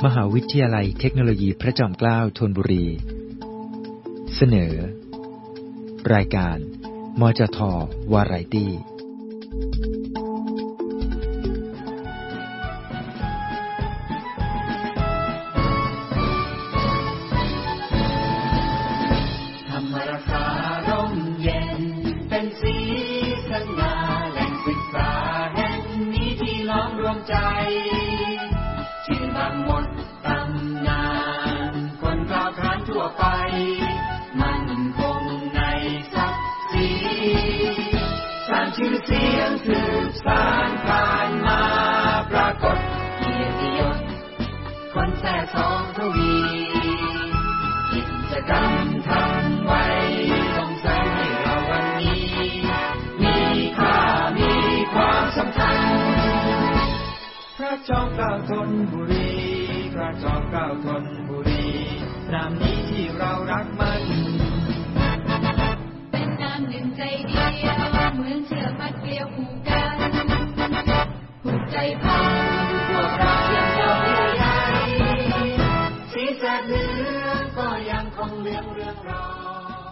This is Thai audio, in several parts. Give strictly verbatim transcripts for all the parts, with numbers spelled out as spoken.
มหาวิทยาลัยเทคโนโลยีพระจอมเกล้าธนบุรีเสนอรายการมจท.วาไรตี้ธรรมรักษาร่มเย็นเป็นสีสง่าแหล่งศึกษาแห่งนี้ที่ล้อมรวมใจชื่อบางหมดตำนานคนกล่าวขานทั่วไปมันคงในศักดิ์ศรีสร้างชื่อเสียงสืบสานผ่านมาปรากฏเกียรติยศคนแท้สองทวีกิจกรรมทำไว้ส่งเสริมให้เราวันนี้มีค่ามีความสำคัญพระจอมเกล้าธนบุรีพระจอมเกล้าธนบุรีนามนี้ที่เรารักมันเป็นนามหนึ่งใจเดียวเหมือนเชือกมัดเกลียวผูกกันผูกใจพันพวกเราเพียงเราเดียวใหญ่สีแสดเหลืองก็ยังคงเรืองเรืองรอง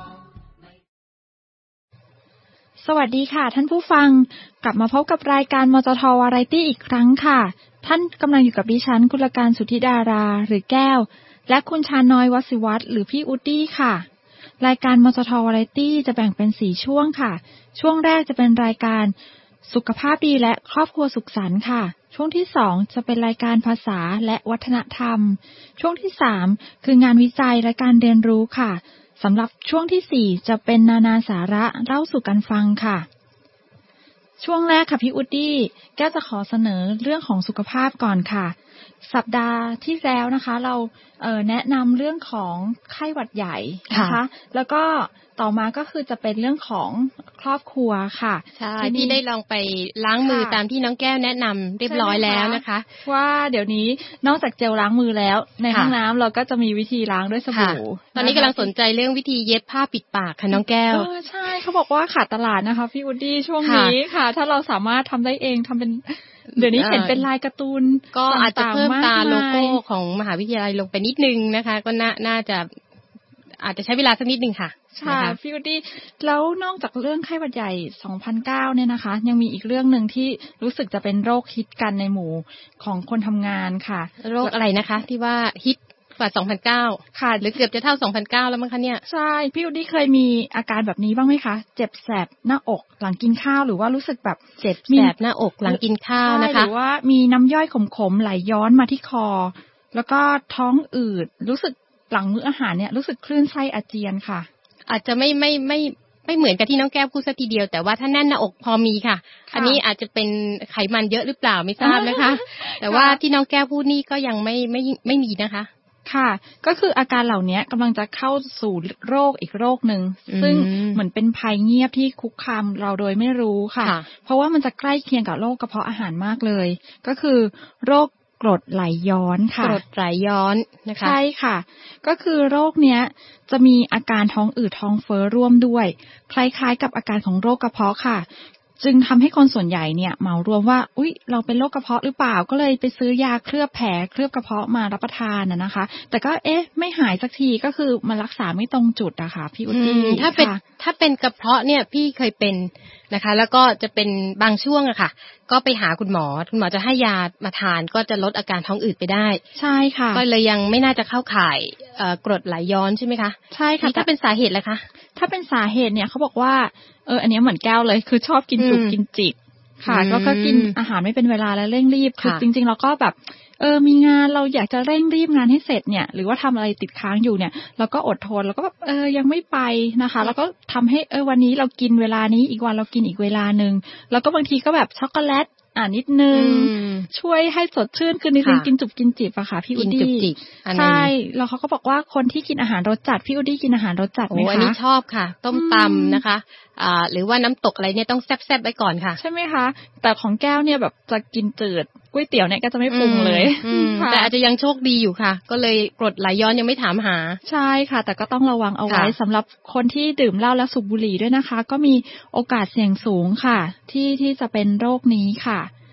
สวัสดีค่ะท่านผู้ฟังกลับมาพบกับรายการมจท.วาไรตี้อีกครั้งค่ะท่านกำลังอยู่กับดิฉันกุลการสุทธิดาราหรือแก้วและคุณชาน้อยวสิวัฒน์หรือพี่อุดดี้ค่ะรายการมจท.วาไรตี้จะแบ่งเป็นสี่ช่วงค่ะช่วงแรกจะเป็นรายการสุขภาพดีและครอบครัวสุขสันต์ค่ะช่วงที่สองจะเป็นรายการภาษาและวัฒนธรรมช่วงที่สามคืองานวิจัยและการเรียนรู้ค่ะสำหรับช่วงที่สี่จะเป็นนานาสาระเล่าสู่กันฟังค่ะช่วงแรกค่ะพี่อุดดี้แก้วจะขอเสนอเรื่องของสุขภาพก่อนค่ะสัปดาห์ที่แล้วนะคะเราเอ่อแนะนำเรื่องของไข้หวัดใหญ่นะคะแล้วก็ต่อมาก็คือจะเป็นเรื่องของครอบครัวค่ะใช่ที่ได้ลองไปล้างมือตามที่น้องแก้วแนะนำเรียบร้อยแล้วนะคะว่าเดี๋ยวนี้นอกจากเจลล้างมือแล้วในห้องน้ำเราก็จะมีวิธีล้างด้วยสบู่ตอนนี้กำลังสนใจเรื่องวิธีเย็บผ้าปิดปากค่ะน้องแก้วเออใช่เขาบอกว่าขาดตลาดนะคะพี่อุดดี้ช่วงนี้ค่ะถ้าเราสามารถทำได้เองทำเป็นเดี๋ยวนี้เห็นเป็นลายการ์ตูนก็อาจจะเพิ่มตาโลโก้ของมหาวิทยาลัยลงไปนิดนึงนะคะก็น่าน่าจะอาจจะใช้เวลาสักนิดนึงค่ะใช่พี่อุดดี้แล้วนอกจากเรื่องไข้หวัดใหญ่สองพันเก้าเนี่ยนะคะยังมีอีกเรื่องนึงที่รู้สึกจะเป็นโรคฮิตกันในหมู่ของคนทำงานค่ะโรคอะไรนะคะที่ว่าฮิตกว่าสองพันเก้าค่ะหรือเกือบจะเท่าสองพันเก้าแล้วมั้งคะเนี่ยใช่พี่อุดดี้เคยมีอาการแบบนี้บ้างไหมคะเจ็บแสบหน้าอกหลังกินข้าวหรือว่ารู้สึกแบบเจ็บแสบหน้าอกหลังกินข้าวนะคะหรือว่ามีน้ำย่อยขมๆไหลย้อนมาที่คอแล้วก็ท้องอืดรู้สึกหลังมื้ออาหารเนี่ยรู้สึกคลื่นไส้อาเจียนค่ะอาจจะไม่ไม่ไม่ไม่เหมือนกับที่น้องแก้วพูดซะทีเดียวแต่ว่าถ้าแน่นหน้าอกพอมีค่ะอันนี้อาจจะเป็นไขมันเยอะหรือเปล่าไม่ทราบนะคะแต่ว่าที่น้องแก้วพูดนี่ก็ยังไม่ไม่ไม่มีนะคะค่ะก็คืออาการเหล่านี้กำลังจะเข้าสู่โรคอีกโรคนึงซึ่งเหมือนเป็นภัยเงียบที่คุกคามเราโดยไม่รู้ค่ะเพราะว่ามันจะใกล้เคียงกับโรคกระเพาะอาหารมากเลยก็คือโรคกรดไหลย้อนค่ะกรดไหลย้อนนะคะใช่ค่ะก็คือโรคเนี้ยจะมีอาการท้องอืดท้องเฟ้อร่วมด้วยคล้ายๆกับอาการของโรคกระเพาะค่ะจึงทำให้คนส่วนใหญ่เนี่ยเหมารวมว่าอุ๊ยเราเป็นโรคกระเพาะหรือเปล่าก็เลยไปซื้อยาเคลือบแผลเคลือบกระเพาะมารับประทานน่ะนะคะแต่ก็เอ๊ะไม่หายสักทีก็คือมันรักษาไม่ตรงจุดอะค่ะพี่อุดดี้ถ้าเป็นถ้าเป็นกระเพาะเนี่ยพี่เคยเป็นนะคะแล้วก็จะเป็นบางช่วงอะค่ะก็ไปหาคุณหมอคุณหมอจะให้ยามาทานก็จะลดอาการท้องอืดไปได้ใช่ค่ะก็เลยยังไม่น่าจะเข้าข่ายกรดไหลย้อนใช่ไหมคะใช่ค่ะถ้าเป็นสาเหตุล่ะคะถ้าเป็นสาเหตุเนี่ยเขาบอกว่าเอออันนี้เหมือนแก้วเลยคือชอบกินจุกกินจิกค่ะแล้วก็กินอาหารไม่เป็นเวลาและเร่งรีบคือจริงๆเราก็แบบเออมีงานเราอยากจะเร่งรีบงานให้เสร็จเนี่ยหรือว่าทำอะไรติดค้างอยู่เนี่ยเราก็อดทนแล้วก็แบบเออยังไม่ไปนะคะแล้วก็ทำให้เออวันนี้เรากินเวลานี้อีกวันเรากินอีกเวลานึงแล้วก็บางทีก็แบบช็อกโกแลตอ่านิดนึงช่วยให้สดชื่นคือนิดนึงกินจุบกินจิบอะค่ะพี่อุดดี้ใช่แล้วเขาก็บอกว่าคนที่กินอาหารรสจัดพี่อุดดี้กินอาหารรสจัดไหมคะโอ้อันนี้ชอบค่ะต้มตำนะคะอ่าหรือว่าน้ำตกอะไรเนี่ยต้องแซ่บๆไว้ก่อนค่ะใช่ไหมคะแต่ของแก้วเนี่ยแบบจะกินจืดก๋วยเตี๋ยวเนี่ยก็จะไม่ปรุงเลยแต่อาจจะยังโชคดีอยู่ค่ะก็เลยกรดไหลย้อนยังไม่ถามหาใช่ค่ะแต่ก็ต้องระวังเอาไว้สำหรับคนที่ดื่มเหล้าและสูบบุหรี่ด้วยนะคะก็มีโอกาสเสี่ยงสูงค่ะที่ที่จะเป็นโรคนี้ค่ะ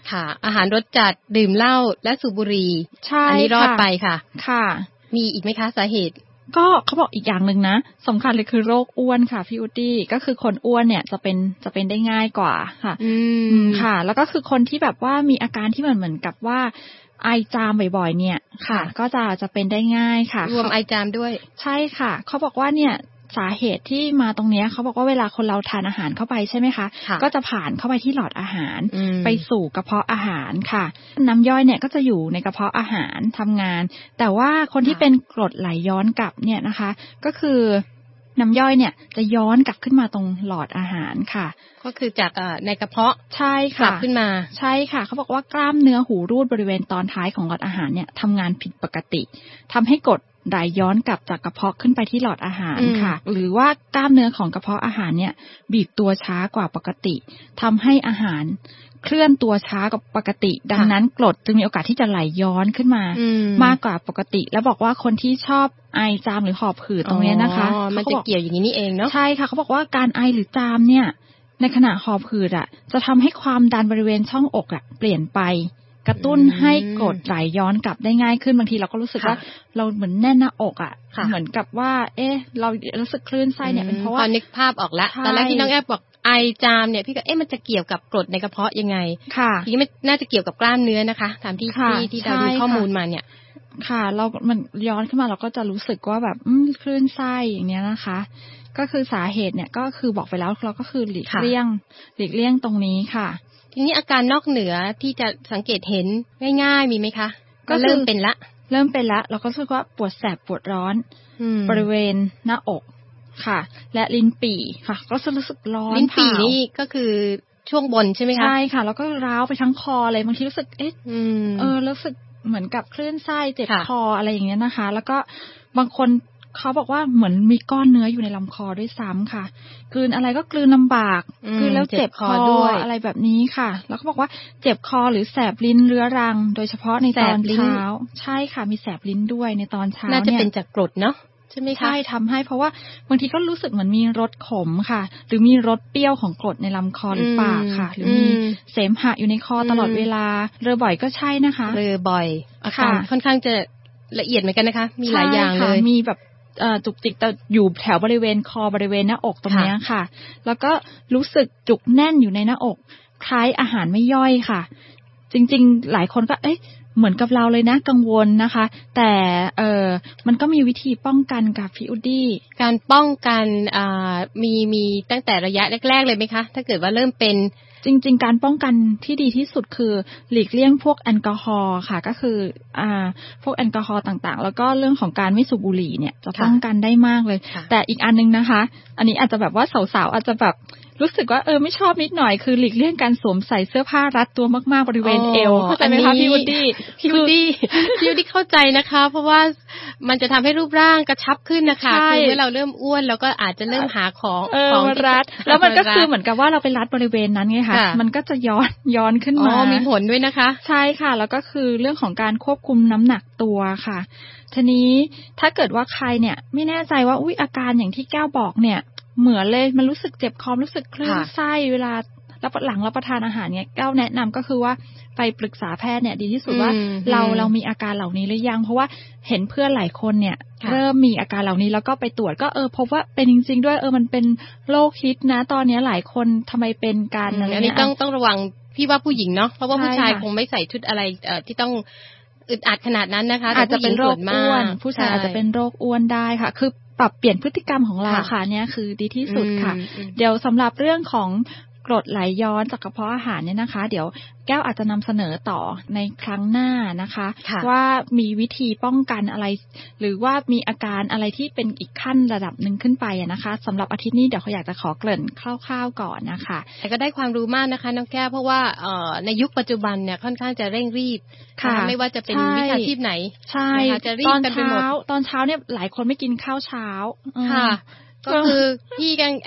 ค่ะอาหารรสจัดดื่มเหล้าและสูบบุหรี่ใช่อันนี้รอดไปค่ะค่ะมีอีกไหมคะสาเหตุก็เขาบอกอีกอย่างนึงนะสำคัญเลยคือโรคอ้วนค่ะพี่อุตี้ก็คือคนอ้วนเนี่ยจะเป็นจะเป็นได้ง่ายกว่าค่ะอืมค่ะแล้วก็คือคนที่แบบว่ามีอาการที่เหมือนเหมือนกับว่าไอจามบ่อยๆเนี่ยค่ะก็จะจะเป็นได้ง่ายค่ะรวมไอจามด้วยใช่ค่ะเขาบอกว่าเนี่ยสาเหตุที่มาตรงนี้เขาบอกว่าเวลาคนเราทานอาหารเข้าไปใช่ไหมคะก็จะผ่านเข้าไปที่หลอดอาหารไปสู่กระเพาะอาหารค่ะน้ำย่อยเนี่ยก็จะอยู่ในกระเพาะอาหารทำงานแต่ว่าคนที่เป็นกรดไหลย้อนกลับเนี่ยนะคะก็คือน้ำย่อยเนี่ยจะย้อนกลับขึ้นมาตรงหลอดอาหารค่ะก็คือจากในกระเพาะใช่ค่ะกลับขึ้นมาใช่ค่ะเขาบอกว่ากล้ามเนื้อหูรูดบริเวณตอนท้ายของหลอดอาหารเนี่ยทำงานผิดปกติทำให้กรดไหลย้อนกลับจากกระเพาะขึ้นไปที่หลอดอาหารค่ะหรือว่ากล้ามเนื้อของกระเพาะอาหารเนี่ยบีบตัวช้ากว่าปกติทำให้อาหารเคลื่อนตัวช้ากว่าปกติดังนั้นกรดจึงมีโอกาสที่จะไหลย้อนขึ้นมามากกว่าปกติแล้วบอกว่าคนที่ชอบไอจามหรือหอบหืดตรงนี้นะคะมันจะเกี่ยวอย่างนี้นี่เองเนาะใช่ค่ะเขาบอกว่าการไอหรือจามเนี่ยในขณะหอบหืดอ่ะจะทำให้ความดันบริเวณช่องอกอ่ะเปลี่ยนไปกระตุ้นให้กรดไหลย้อนกลับได้ง่ายขึ้นบางทีเราก็รู้สึกว่าเราเหมือนแน่นหน้าอกอ่ะเหมือนกับว่าเอ๊ะเรารู้สึกคลื่นไส้เนี่ยเป็นเพราะว่าพอนึกภาพออกแล้วตอนแรกที่น้องแอบบอกไอจามเนี่ยพี่ก็เอ๊ะมันจะเกี่ยวกับกรดในกระเพาะยังไงค่ะทีนี้มันน่าจะเกี่ยวกับกล้ามเนื้อนะคะตามที่ที่ที่เราดูข้อมูลมาเนี่ยค่ะเรามันย้อนขึ้นมาเราก็จะรู้สึกว่าแบบอืมคลื่นไส้อย่างเนี้ยนะคะก็คือสาเหตุเนี่ยก็คือบอกไปแล้วเราก็คือหลีกเลี่ยงหลีกเลี่ยงตรงนี้ค่ะทีนี้อาการนอกเหนือที่จะสังเกตเห็นง่ายๆมีไหมคะก็เริ่มเป็นละเริ่มเป็นละเราก็รู้สึกว่าปวดแสบปวดร้อนบริเวณหน้าอกค่ะและลิ้นปี่ค่ะก็รู้สึกร้อนลิ้นปี่นี่ก็คือช่วงบนใช่ไหมคะใช่ค่ะแล้วก็ร้าวไปทั้งคอเลยบางทีรู้สึกเอ๊ะเออรู้สึกเหมือนกับคลื่นไส้เจ็บคออะไรอย่างเงี้ยนะคะแล้วก็บางคนเขาบอกว่าเหมือนมีก้อนเนื้ออยู่ในลำคอด้วยซ้ำค่ะกลืนอะไรก็กลืนลำบากกลืนแล้วเจ็บคอด้วยอะไรแบบนี้ค่ะแล้วก็บอกว่าเจ็บคอหรือแสบลิ้นเรื้อรังโดยเฉพาะในตอนเช้าใช่ค่ะมีแสบลิ้นด้วยในตอนเช้าเนี่ยน่าจะเป็นจากกรดเนาะใช่ไหมคะใช่ทำให้เพราะว่าบางทีก็รู้สึกเหมือนมีรสขมค่ะหรือมีรสเปรี้ยวของกรดในลำคอหรือปากค่ะหรือมีเสมหะอยู่ในคอตลอดเวลาเรอบ่อยก็ใช่นะคะเรอบ่อยอาการค่อนข้างจะละเอียดเหมือนกันนะคะมีหลายอย่างเลยมีแบบจุกจิกแต่อยู่แถวบริเวณคอบริเวณหน้าอกตรงนี้ค่ะแล้วก็รู้สึกจุกแน่นอยู่ในหน้าอกคล้ายอาหารไม่ย่อยค่ะจริงๆหลายคนก็เอ๊ะเหมือนกับเราเลยนะกังวลนะคะแต่เออมันก็มีวิธีป้องกันกับพี่อุดี้การป้องกันอ่ามีมีตั้งแต่ระยะแรกๆเลยไหมคะถ้าเกิดว่าเริ่มเป็นจริงๆการป้องกันที่ดีที่สุดคือหลีกเลี่ยงพวกแอลกอฮอล์ค่ะก็คืออ่าพวกแอลกอฮอล์ต่างๆแล้วก็เรื่องของการไม่สูบบุหรี่เนี่ยจะป้องกันได้มากเลยแต่อีกอันนึงนะคะอันนี้อาจจะแบบว่าสาวๆอาจจะแบบรู้สึกว่าเออไม่ชอบนิดหน่อยคือหลีกเลี่ยงการสวมใส่เสื้อผ้ารัดตัวมากๆบริเวณเอวเข้าใจไหมคะพี่วูดดี้พี่วูดดี้พี่วูดดี้เข้าใจนะคะเพราะว่ามันจะทำให้รูปร่างกระชับขึ้นนะคะคือเมื่อเราเริ่มอ้วนเราก็อาจจะเริ่มหาของของรัดแล้วมันก็คือเหมือนกับว่าเราไปรัดบริเวณนั้นไงคะมันก็จะย้อนย้อนขึ้นมาอ๋อมีผลด้วยนะคะใช่ค่ะแล้วก็คือเรื่องของการควบคุมน้ำหนักตัวค่ะทีนี้ถ้าเกิดว่าใครเนี่ยไม่แน่ใจว่าอุ๊ยอาการอย่างที่แก้วบอกเนี่ยเหมือนเลยมันรู้สึกเจ็บคอรู้สึกคลื่นไส้เวลารับหลังรับประทานอาหารเนี่ยแก้วแนะนำก็คือว่าไปปรึกษาแพทย์เนี่ยดีที่สุดว่าเราเรามีอาการเหล่านี้หรือยังเพราะว่าเห็นเพื่อนหลายคนเนี่ยเริ่มมีอาการเหล่านี้แล้วก็ไปตรวจก็เออพบว่าเป็นจริงๆด้วยเออมันเป็นโรคฮิตนะตอนนี้หลายคนทำไมเป็นกันอะไรอันนี้ต้องต้องระวังพี่ว่าผู้หญิงเนาะเพราะว่าผู้ชายคงไม่ใส่ชุดอะไรเอ่อที่ต้องอึดอัดขนาดนั้นนะคะอาจจะเป็นโรคอ้วนผู้ชายอาจจะเป็นโรคอ้วนได้ค่ะคือปรับเปลี่ยนพฤติกรรมของเราค่ะเนี่ยคือดีที่สุดค่ะเดี๋ยวสำหรับเรื่องของกรดไหลย้อนจากกระเพาะอาหารเนี่ยนะคะเดี๋ยวแก้วอาจจะนำเสนอต่อในครั้งหน้านะคะว่ามีวิธีป้องกันอะไรหรือว่ามีอาการอะไรที่เป็นอีกขั้นระดับหนึ่งขึ้นไปนะคะสำหรับอาทิตย์นี้เดี๋ยวเขาอยากจะขอเกริ่นคร่าวๆก่อนนะคะแต่ก็ได้ความรู้มากนะคะน้องแก้วเพราะว่าเอ่อในยุคปัจจุบันเนี่ยค่อนข้างจะเร่งรีบค่ะไม่ว่าจะเป็นวิชาชีพไหนใช่จะรีบกันไปหมดตอนเช้าเนี่ยหลายคนไม่กินข้าวเช้าค่ะก็คือพี่กังแอบ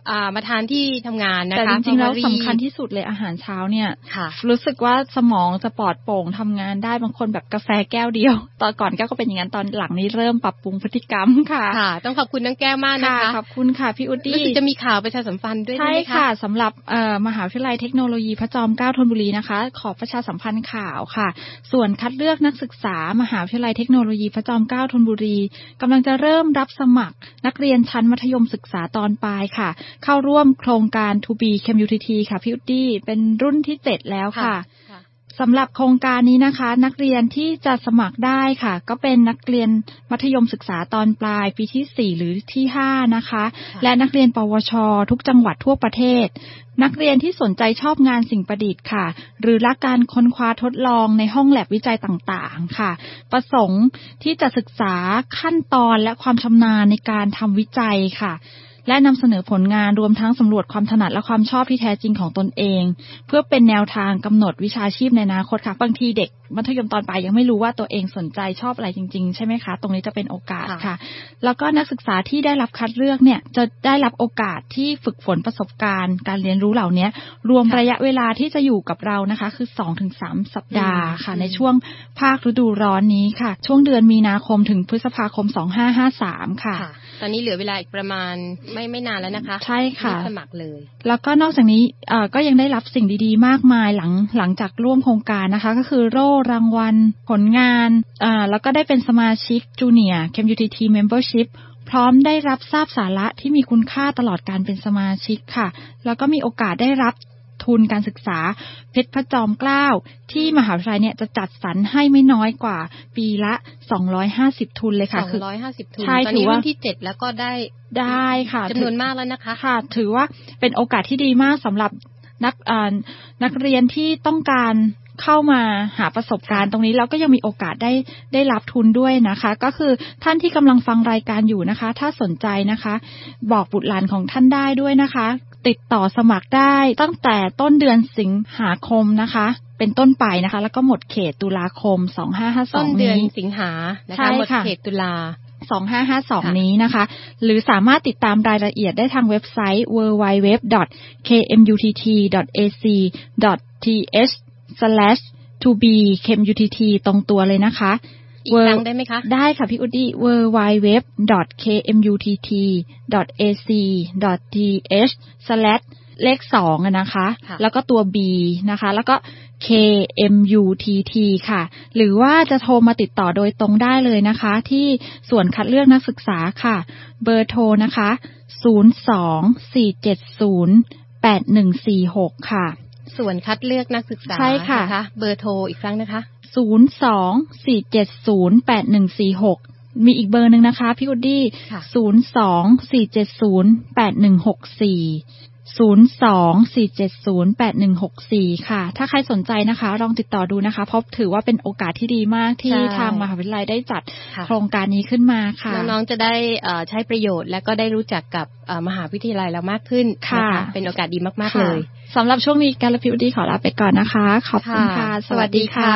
อ่ามาทานที่ทำงานนะคะแต่จริงๆแล้วสำคัญที่สุดเลยอาหารเช้าเนี่ยรู้สึกว่าสมองจะปลอดโปร่งทำงานได้บางคนแบบกาแฟแก้วเดียวตอนก่อนแก้วก็เป็นอย่างนั้นตอนหลังนี้เริ่มปรับปรุงพฤติกรรมค่ะค่ะต้องขอบคุณน้องแก้วมากนะคะขอบคุณค่ะพี่อุดดี้รู้สึกจะมีข่าวประชาสัมพันธ์ด้วยใช่ไหมคะใช่ค่ะสำหรับมหาวิทยาลัยเทคโนโลยีพระจอมเกล้าธนบุรีนะคะขอประชาสัมพันธ์ข่าวค่ะส่วนคัดเลือกนักศึกษามหาวิทยาลัยเทคโนโลยีพระจอมเกล้าธนบุรีกำลังจะเริ่มรับสมัครนักเรียนชั้นมัธยมศึกษาตอนปลายค่ะเข้าร่วมโครงการ ทู บี เค เอ็ม ยู ที ที ค่ะพี่อุดดี้เป็นรุ่นที่เจ็ดแล้วค่ะสำหรับโครงการนี้นะคะนักเรียนที่จะสมัครได้ค่ะก็เป็นนักเรียนมัธยมศึกษาตอนปลายปีที่สี่หรือที่ห้านะคะและนักเรียนปวชทุกจังหวัดทั่วประเทศนักเรียนที่สนใจชอบงานสิ่งประดิษฐ์ค่ะหรือรักการค้นคว้าทดลองในห้องแลบวิจัยต่างๆค่ะประสงค์ที่จะศึกษาขั้นตอนและความชำนาญในการทำวิจัยค่ะและนำเสนอผลงานรวมทั้งสำรวจความถนัดและความชอบที่แท้จริงของตนเองเพื่อเป็นแนวทางกำหนดวิชาชีพในอนาคตค่ะบางทีเด็กมัธยมตอนปลายยังไม่รู้ว่าตัวเองสนใจชอบอะไรจริงๆใช่ไหมคะตรงนี้จะเป็นโอกาสค่ะแล้วก็นักศึกษาที่ได้รับคัดเลือกเนี่ยจะได้รับโอกาสที่ฝึกฝนประสบการณ์การเรียนรู้เหล่านี้รวมระยะเวลาที่จะอยู่กับเรานะคะคือ สองถึงสาม สัปดาห์ค่ะในช่วงภาคฤดูร้อนนี้ค่ะช่วงเดือนมีนาคมถึงพฤษภาคมสองพันห้าร้อยห้าสิบสามค่ะตอนนี้เหลือเวลาอีกประมาณไม่ไม่นานแล้วนะคะใช่ค่ะสมัครเลยแล้วก็นอกจากนี้เอ่อก็ยังได้รับสิ่งดีๆมากมายหลังหลังจากร่วมโครงการนะคะก็คือโล่รางวัลผลงานอ่าแล้วก็ได้เป็นสมาชิก Junior เค เอ็ม ยู ที ที Membership พร้อมได้รับทราบสาระที่มีคุณค่าตลอดการเป็นสมาชิกค่ะแล้วก็มีโอกาสได้รับทุนการศึกษาเพชรพระจอมเกล้าที่มหาวิทยาลัยเนี่ยจะจัดสรรให้ไม่น้อยกว่าปีละสองร้อยห้าสิบทุนเลยค่ะคือสองร้อยห้าสิบทุนตอนนี้รุ่นที่เจ็ดแล้วก็ได้ได้ค่ะจำนวนมากแล้วนะคะค่ะถือว่าเป็นโอกาสที่ดีมากสำหรับนักอ่านักเรียนที่ต้องการเข้ามาหาประสบการณ์ตรงนี้แล้วก็ยังมีโอกาสได้ได้รับทุนด้วยนะคะก็คือท่านที่กำลังฟังรายการอยู่นะคะถ้าสนใจนะคะบอกบุตรหลานของท่านได้ด้วยนะคะติดต่อสมัครได้ตั้งแต่ต้นเดือนสิงหาคมนะคะเป็นต้นไปนะคะแล้วก็หมดเขตตุลาคมสองพันห้าร้อยห้าสิบสองนี้ต้นเดือนสิงหานะคะหมดเขตตุลาสองพันห้าร้อยห้าสิบสองนี้นะคะหรือสามารถติดตามรายละเอียดได้ทางเว็บไซต์ ดับเบิลยู ดับเบิลยู ดับเบิลยู ดอท เค เอ็ม ยู ที ที ดอท เอ ซี ดอท ที เอช สแลช ทู บี เค เอ็ม ยู ที ที ตรงตัวเลยนะคะอีกครั้งได้ไหมคะได้ค่ะพี่อุดดี้ ดับเบิลยู ดับเบิลยู ดับเบิลยู ดอท เค เอ็ม ยู ที ที ดอท เอ ซี ดอท ที เอช สแลช เลขสองอ่ะนะคะแล้วก็ตัว B นะคะแล้วก็ เค เอ็ม ยู ที ที ค่ะหรือว่าจะโทรมาติดต่อโดยตรงได้เลยนะคะที่ส่วนคัดเลือกนักศึกษาค่ะเบอร์โทรนะคะศูนย์ สอง สี่ เจ็ด ศูนย์ แปด หนึ่ง สี่ หกค่ะส่วนคัดเลือกนักศึกษาใช่ค่ะนะคะเบอร์โทรอีกครั้งนะคะศูนย์ สอง สี่ เจ็ด ศูนย์ แปด หนึ่ง สี่ หกมีอีกเบอร์นึงนะคะพี่กุดดี้ศูนย์ สอง สี่ เจ็ด ศูนย์ แปด หนึ่ง หก สี่ศูนย์ สอง สี่ เจ็ด ศูนย์ แปด หนึ่ง หก สี่ค่ะถ้าใครสนใจนะคะลองติดต่อดูนะคะเพราะถือว่าเป็นโอกาสที่ดีมากที่ทางมหาวิทยาลัยได้จัดโครงการนี้ขึ้นมาค่ะน้องๆจะได้ใช้ประโยชน์และก็ได้รู้จักกับมหาวิทยาลัยเรามากขึ้นนะคะเป็นโอกาสดีมากๆเลยสำหรับช่วงนี้การพิวดีขอลาไปก่อนนะคะขอบคุณค่ะสวัสดีค่ะ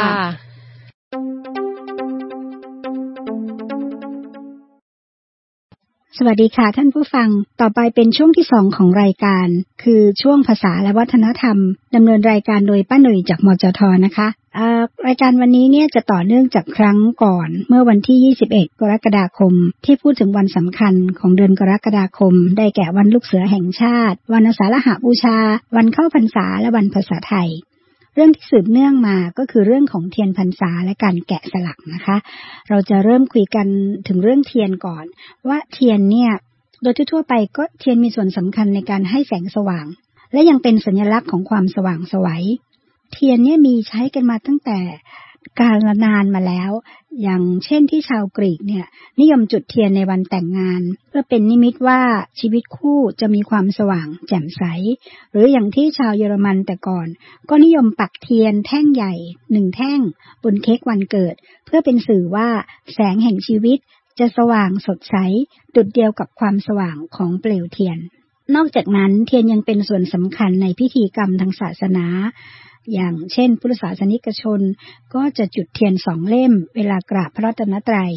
สวัสดีค่ะท่านผู้ฟังต่อไปเป็นช่วงที่สองของรายการคือช่วงภาษาและวัฒนธรรมดำเนินรายการโดยป้าหนุ่ยจากมจท.นะคะรายการวันนี้เนี่ยจะต่อเนื่องจากครั้งก่อนเมื่อวันที่ยี่สิบเอ็ดกรกฎาคมที่พูดถึงวันสำคัญของเดือนกรกฎาคมได้แก่วันลูกเสือแห่งชาติวันอาสาฬหบูชาวันเข้าพรรษาและวันภาษาไทยเรื่องที่สืบเนื่องมาก็คือเรื่องของเทียนพรรษาและการแกะสลักนะคะเราจะเริ่มคุยกันถึงเรื่องเทียนก่อนว่าเทียนเนี่ยโดยทั่วไปก็เทียนมีส่วนสำคัญในการให้แสงสว่างและยังเป็นสัญลักษณ์ของความสว่างไสวเทียนเนี่ยมีใช้กันมาตั้งแต่กาลนานมาแล้วอย่างเช่นที่ชาวกรีกเนี่ยนิยมจุดเทียนในวันแต่งงานเพื่อเป็นนิมิตว่าชีวิตคู่จะมีความสว่างแจ่มใสหรืออย่างที่ชาวเยอรมันแต่ก่อนก็นิยมปักเทียนแท่งใหญ่หนึ่งแท่งบนเค้กวันเกิดเพื่อเป็นสื่อว่าแสงแห่งชีวิตจะสว่างสดใสดุจเดียวกับความสว่างของเปลวเทียนนอกจากนั้นเทียนยังเป็นส่วนสำคัญในพิธีกรรมทางศาสนาอย่างเช่นพุทธศาสนิกชนก็จะจุดเทียนสองเล่มเวลากราบพระรัตนตรัย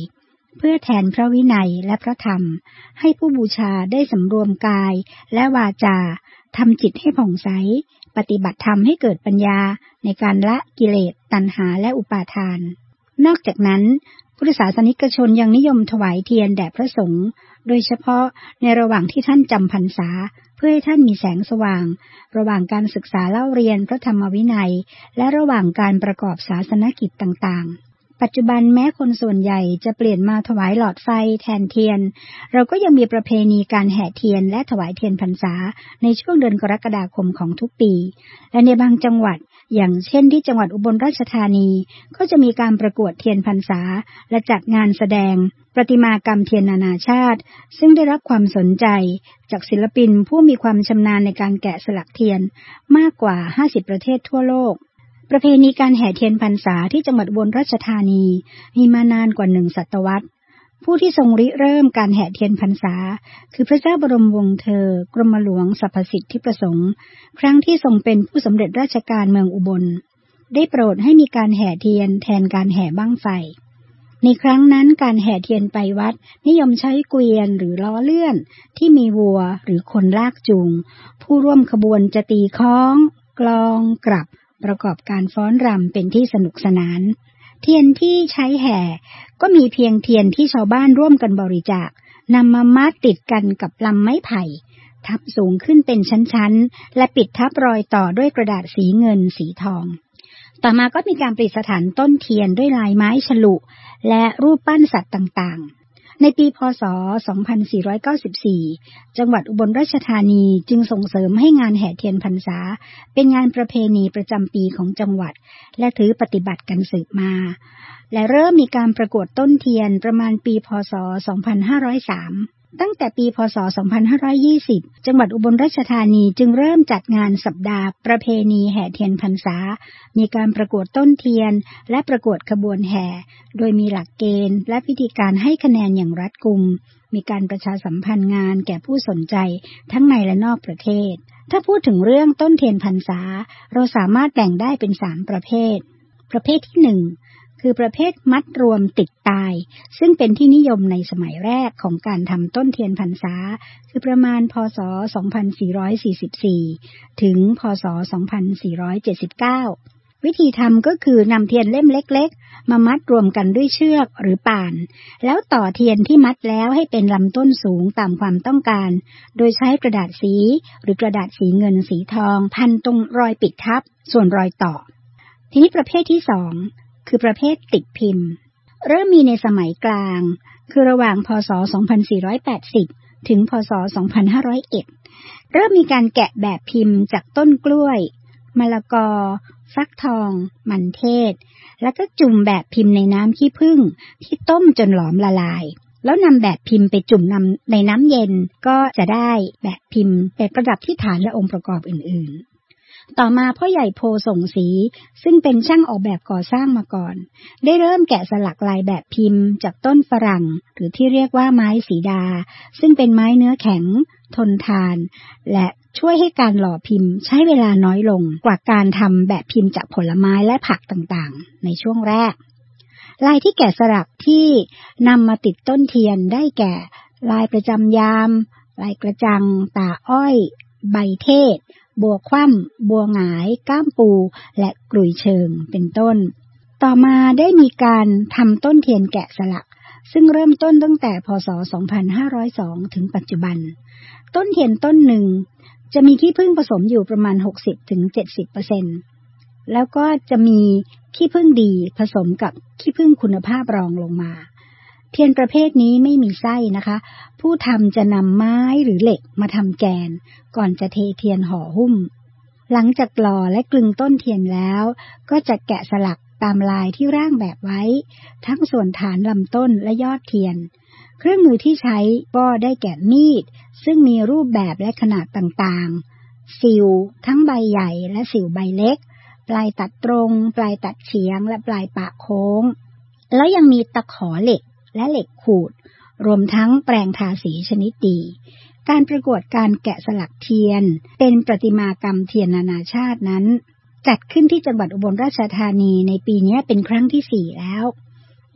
เพื่อแทนพระวินัยและพระธรรมให้ผู้บูชาได้สำรวมกายและวาจาทำจิตให้ผ่องใสปฏิบัติธรรมให้เกิดปัญญาในการละกิเลสตัณหาและอุปาทานนอกจากนั้นพุทธศาสนิกชนยังนิยมถวายเทียนแด่พระสงฆ์โดยเฉพาะในระหว่างที่ท่านจำพรรษาเพื่อให้ท่านมีแสงสว่างระหว่างการศึกษาเล่าเรียนพระธรรมวินัยและระหว่างการประกอบศาสนกิจต่างๆปัจจุบันแม้คนส่วนใหญ่จะเปลี่ยนมาถวายหลอดไฟแทนเทียนเราก็ยังมีประเพณีการแห่เทียนและถวายเทียนพรรษาในช่วงเดือนกรกฎาคมของทุกปีและในบางจังหวัดอย่างเช่นที่จังหวัดอุบลราชธานีก็จะมีการประกวดเทียนพรรษาและจัดงานแสดงประติมากรรมเทียนนานาชาติซึ่งได้รับความสนใจจากศิลปินผู้มีความชำนาญในการแกะสลักเทียนมากกว่าห้าสิบประเทศทั่วโลกประเพณีการแห่เทียนพรรษาที่จังหวัดอุบลราชธานีมีมานานกว่าหนึ่งศตวรรษผู้ที่ทรงริเริ่มการแห่เทียนพรรษาคือพระเจ้าบรมวงศ์เธอกรมหลวงสรรพสิทธิประสงค์ครั้งที่ทรงเป็นผู้สำเร็จราชการเมืองอุบลได้โปรดให้มีการแห่เทียนแทนการแห่บั้งไฟในครั้งนั้นการแห่เทียนไปวัดนิยมใช้เกวียนหรือล้อเลื่อนที่มีวัวหรือคนลากจูงผู้ร่วมขบวนจะตีค้องกลองกลับประกอบการฟ้อนรำเป็นที่สนุกสนานเทียนที่ใช้แห่ก็มีเพียงเทียนที่ชาวบ้านร่วมกันบริจาคนำมามัดติดกันกับลำไม้ไผ่ทับสูงขึ้นเป็นชั้นๆและปิดทับรอยต่อด้วยกระดาษสีเงินสีทองต่อมาก็มีการประดิษฐานต้นเทียนด้วยลายไม้ฉลุและรูปปั้นสัตว์ต่างๆในปีพ.ศ. สองพันสี่ร้อยเก้าสิบสี่ จังหวัดอุบลราชธานีจึงส่งเสริมให้งานแห่เทียนพรรษาเป็นงานประเพณีประจำปีของจังหวัดและถือปฏิบัติกันสืบมาและเริ่มมีการประกวดต้นเทียนประมาณปีพ.ศ. สองพันห้าร้อยสามตั้งแต่ปีพ.ศ. สองพันห้าร้อยยี่สิบจังหวัดอุบลราชธานีจึงเริ่มจัดงานสัปดาห์ประเพณีแห่เทียนพรรษามีการประกวดต้นเทียนและประกวดขบวนแห่โดยมีหลักเกณฑ์และวิธีการให้คะแนนอย่างรัดกุมมีการประชาสัมพันธ์งานแก่ผู้สนใจทั้งในและนอกประเทศถ้าพูดถึงเรื่องต้นเทียนพรรษาเราสามารถแบ่งได้เป็นสามประเภทประเภทที่หนึ่งคือประเภทมัดรวมติดตายซึ่งเป็นที่นิยมในสมัยแรกของการทำต้นเทียนพรรษาคือประมาณพ.ศ. สองพันสี่ร้อยสี่สิบสี่ถึงพ.ศ. สองพันสี่ร้อยเจ็ดสิบเก้าวิธีทำก็คือนำเทียนเล่มเล็กๆมามัดรวมกันด้วยเชือกหรือป่านแล้วต่อเทียนที่มัดแล้วให้เป็นลำต้นสูงตามความต้องการโดยใช้กระดาษสีหรือกระดาษสีเงินสีทองพันตรงรอยปิดทับส่วนรอยต่อทีนี้ประเภทที่สองคือประเภทติดพิมพ์เริ่มมีในสมัยกลางคือระหว่างพ.ศ. สองพันสี่ร้อยแปดสิบถึงพ.ศ. สองพันห้าร้อยเอ็ดเริ่มมีการแกะแบบพิมพ์จากต้นกล้วยมะละกอฟักทองมันเทศแล้วก็จุ่มแบบพิมพ์ในน้ำขี้ผึ้งที่ต้มจนหลอมละลายแล้วนำแบบพิมพ์ไปจุ่มน้ำในน้ำเย็นก็จะได้แบบพิมพ์ไปประดับที่ฐานและองค์ประกอบอื่นๆต่อมาพ่อใหญ่โพส่งศรีซึ่งเป็นช่างออกแบบก่อสร้างมาก่อนได้เริ่มแกะสลักลายแบบพิมพ์จากต้นฝรั่งหรือที่เรียกว่าไม้สีดาซึ่งเป็นไม้เนื้อแข็งทนทานและช่วยให้การหล่อพิมพ์ใช้เวลาน้อยลงกว่าการทำแบบพิมพ์จากผลไม้และผักต่างๆในช่วงแรกลายที่แกะสลักที่นำมาติดต้นเทียนได้แก่ลายประจำยามลายกระจังตาอ้อยใบเทศบัวคว่ำบัวหงายก้ามปูและกลุ่ยเชิงเป็นต้นต่อมาได้มีการทำต้นเทียนแกะสลักซึ่งเริ่มต้นตั้งแต่พ.ศ. สองพันห้าร้อยสองถึงปัจจุบันต้นเทียนต้นหนึ่งจะมีขี้ผึ้งผสมอยู่ประมาณ หกสิบถึงเจ็ดสิบเปอร์เซ็นต์ แล้วก็จะมีขี้ผึ้งดีผสมกับขี้ผึ้งคุณภาพรองลงมาเทียนประเภทนี้ไม่มีไส้นะคะผู้ทำจะนำไม้หรือเหล็กมาทำแกนก่อนจะเทเทียนห่อหุ้มหลังจากหล่อและกลึงต้นเทียนแล้วก็จะแกะสลักตามลายที่ร่างแบบไว้ทั้งส่วนฐานลำต้นและยอดเทียนเครื่องมือที่ใช้ก็ได้แก่มีดซึ่งมีรูปแบบและขนาดต่างๆสิวทั้งใบใหญ่และสิวใบเล็กปลายตัดตรงปลายตัดเฉียงและปลายปะโค้งแล้วยังมีตะขอเหล็กและเหล็กขูดรวมทั้งแปรงทาสีชนิดดีการประกวดการแกะสลักเทียนเป็นประติมากรรมเทียนนานาชาตินั้นจัดขึ้นที่จังหวัดอุบลราชธานีในปีนี้เป็นครั้งที่สี่แล้ว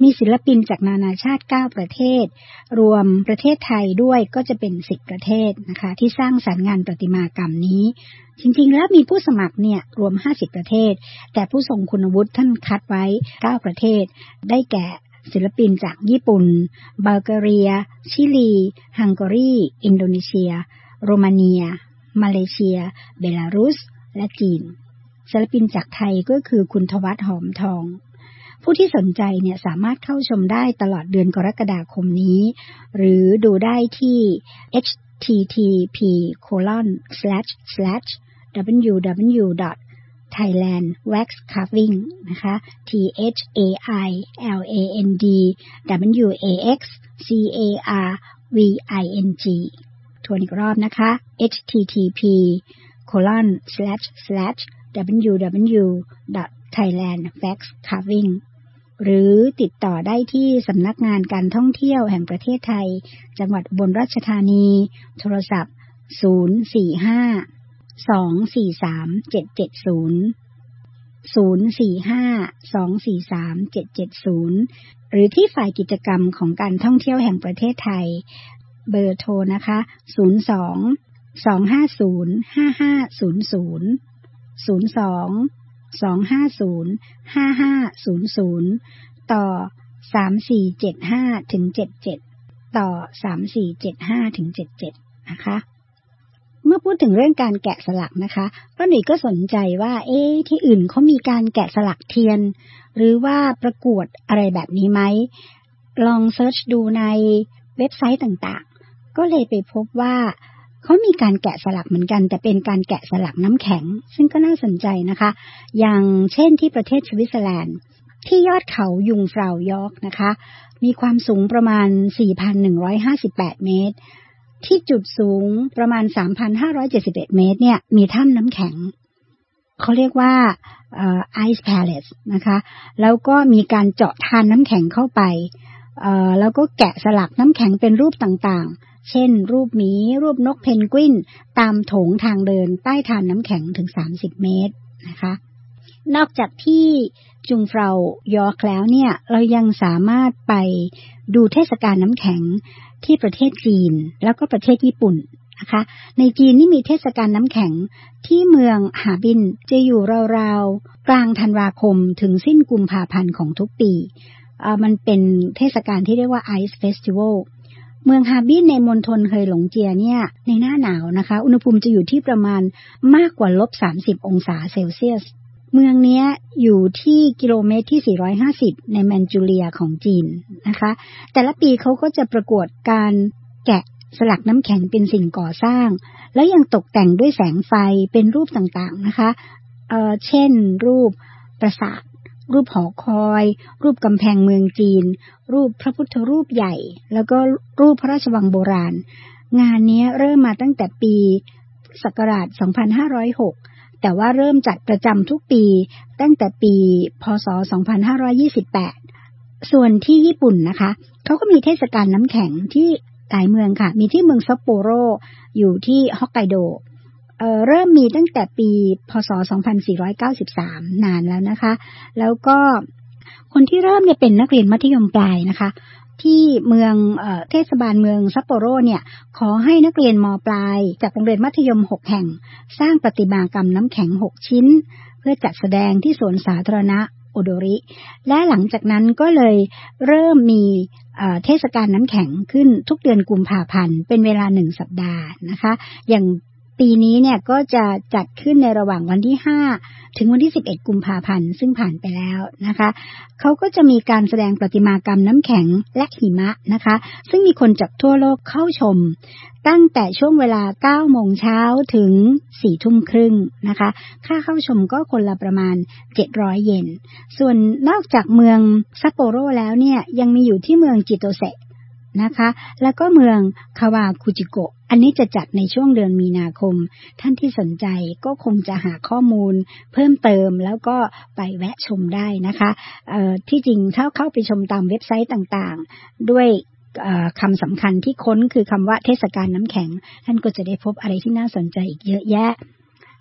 มีศิลปินจากนานาชาติเก้าประเทศรวมประเทศไทยด้วยก็จะเป็นสิบประเทศนะคะที่สร้างสรรค์งานประติมากรรมนี้จริงๆแล้วมีผู้สมัครเนี่ยรวมห้าสิบประเทศแต่ผู้ทรงคุณวุฒิท่านคัดไว้เก้าประเทศได้แก่ศิลปินจากญี่ปุ่นบัลแกเรียชิลีฮังการีอินโดนีเซียโรมาเนียมาเลเซียเบลารุสและจีนศิลปินจากไทยก็คือคุณทวัฒน์หอมทองผู้ที่สนใจเนี่ยสามารถเข้าชมได้ตลอดเดือนกรกฎาคมนี้หรือดูได้ที่ เอช ที ที พี โคลอน สแลช สแลช ดับเบิลยู ดับเบิลยู ดอท ไทยแลนด์ แว็กซ์ คาร์วิง นะคะ ที เอช เอ ไอ แอล เอ เอ็น ดี ดับเบิลยู เอ เอ็กซ์ ซี เอ อาร์ วี ไอ เอ็น จี ทวนอีกรอบนะคะ เอช ที ที พี โคลอน สแลช สแลช ดับเบิลยู ดับเบิลยู ดอท ไทยแลนด์ แว็กซ์ คาร์วิง หรือติดต่อได้ที่สำนักงานการท่องเที่ยวแห่งประเทศไทยจังหวัดอุบลราชธานีโทรศัพท์ศูนย์ สี่ ห้า สอง สี่ สาม เจ็ด เจ็ด ศูนย์ ศูนย์ สี่ ห้า สอง สี่ สาม เจ็ด เจ็ด ศูนย์หรือที่ฝ่ายกิจกรรมของการท่องเที่ยวแห่งประเทศไทยเบอร์โทรนะคะศูนย์ สอง สอง ห้า ศูนย์ ห้า ห้า ศูนย์ ศูนย์ ศูนย์ สอง สอง ห้า ศูนย์ ห้า ห้า ศูนย์ ศูนย์ต่อสาม สี่ เจ็ด ห้า ถึง เจ็ด เจ็ดต่อสาม สี่ เจ็ด ห้า ถึง เจ็ด เจ็ดนะคะเมื่อพูดถึงเรื่องการแกะสลักนะคะป้าหนุ่ยก็สนใจว่าเอ๊ะที่อื่นเขามีการแกะสลักเทียนหรือว่าประกวดอะไรแบบนี้ไหมลองเซิร์ชดูในเว็บไซต์ต่างๆก็เลยไปพบว่าเขามีการแกะสลักเหมือนกันแต่เป็นการแกะสลักน้ำแข็งซึ่งก็น่าสนใจนะคะอย่างเช่นที่ประเทศสวิตเซอร์แลนด์ที่ยอดเขายุงฟราวยอร์กนะคะมีความสูงประมาณ สี่พันหนึ่งร้อยห้าสิบแปด เมตรที่จุดสูงประมาณ สามพันห้าร้อยเจ็ดสิบเอ็ด เมตรเนี่ยมีถ้ำน้ำแข็งเขาเรียกว่าเอ่อ Ice Palace นะคะแล้วก็มีการเจาะทานน้ำแข็งเข้าไปเอ่อแล้วก็แกะสลักน้ำแข็งเป็นรูปต่างๆเช่นรูปหมีรูปนกเพนกวินตามโถงทางเดินใต้ทานน้ำแข็งถึงสามสิบเมตรนะคะนอกจากที่จุงเฟราวยอร์กแล้วเนี่ยเรายังสามารถไปดูเทศกาลน้ำแข็งที่ประเทศจีนแล้วก็ประเทศญี่ปุ่นนะคะในจีนนี่มีเทศกาลน้ำแข็งที่เมืองฮาร์บินจะอยู่ราวๆกลางธันวาคมถึงสิ้นกุมภาพันธ์ของทุกปีเอ่อมันเป็นเทศกาลที่เรียกว่า Ice Festival เมืองฮาร์บินในมณฑลเคยหลงเจียเนี่ยในหน้าหนาวนะคะอุณหภูมิจะอยู่ที่ประมาณมากกว่าลบสามสิบองศาเซลเซียสเมืองนี้อยู่ที่กิโลเมตรที่สี่ร้อยห้าสิบในแมนจูเลียของจีนนะคะแต่ละปีเขาก็จะประกวดการแกะสลักน้ำแข็งเป็นสิ่งก่อสร้างและยังตกแต่งด้วยแสงไฟเป็นรูปต่างๆนะคะเอ่อเช่นรูปปราสาทรูปหอคอยรูปกำแพงเมืองจีนรูปพระพุทธรูปใหญ่แล้วก็รูปพระราชวังโบราณงานนี้เริ่มมาตั้งแต่ปีศักราชสองพันห้าร้อยหกแต่ว่าเริ่มจัดประจำทุกปีตั้งแต่ปีพ.ศ. สองพันห้าร้อยยี่สิบแปดส่วนที่ญี่ปุ่นนะคะเขาก็มีเทศกาลน้ำแข็งที่หลายเมืองค่ะมีที่เมืองซัปโปโรอยู่ที่ฮอกไกโดเอ่อเริ่มมีตั้งแต่ปีพ.ศ. สองพันสี่ร้อยเก้าสิบสามนานแล้วนะคะแล้วก็คนที่เริ่มเนี่ยเป็นนักเรียนมัธยมปลายนะคะที่เมืองเอ่อเทศบาลเมืองซัปโปโรเนี่ยขอให้นักเรียนม.ปลายจากโรงเรียนมัธยมหกแห่งสร้างประติมากรรมน้ำแข็งหกชิ้นเพื่อจัดแสดงที่สวนสาธารณะโอโดริและหลังจากนั้นก็เลยเริ่มมีเอ่อเทศกาลน้ำแข็งขึ้นทุกเดือนกุมภาพันธ์เป็นเวลาหนึ่งสัปดาห์นะคะอย่างปีนี้เนี่ยก็จะจัดขึ้นในระหว่างวันที่ห้าถึงวันที่สิบเอ็ดกุมภาพันธ์ซึ่งผ่านไปแล้วนะคะเขาก็จะมีการแสดงประติมากรรมน้ำแข็งและหิมะนะคะซึ่งมีคนจากทั่วโลกเข้าชมตั้งแต่ช่วงเวลา เก้าโมงเช้าถึง สี่ทุ่มครึ่งนะคะค่าเข้าชมก็คนละประมาณเจ็ดร้อยเยนส่วนนอกจากเมืองซัปโปโรแล้วเนี่ยยังมีอยู่ที่เมืองจิโตเซะนะคะแล้วก็เมืองคาวาคุจิโกะอันนี้จะจัดในช่วงเดือนมีนาคมท่านที่สนใจก็คงจะหาข้อมูลเพิ่มเติมแล้วก็ไปแวะชมได้นะคะเอ่อที่จริงถ้าเข้าไปชมตามเว็บไซต์ต่างๆด้วยคำสำคัญที่ค้นคือคำว่าเทศกาลน้ำแข็งท่านก็จะได้พบอะไรที่น่าสนใจอีกเยอะแยะ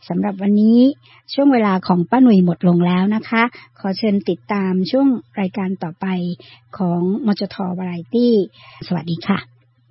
สำหรับวันนี้ช่วงเวลาของป้าหนุ่ยหมดลงแล้วนะคะขอเชิญติดตามช่วงรายการต่อไปของมจท. Variety สวัสดีค่ะ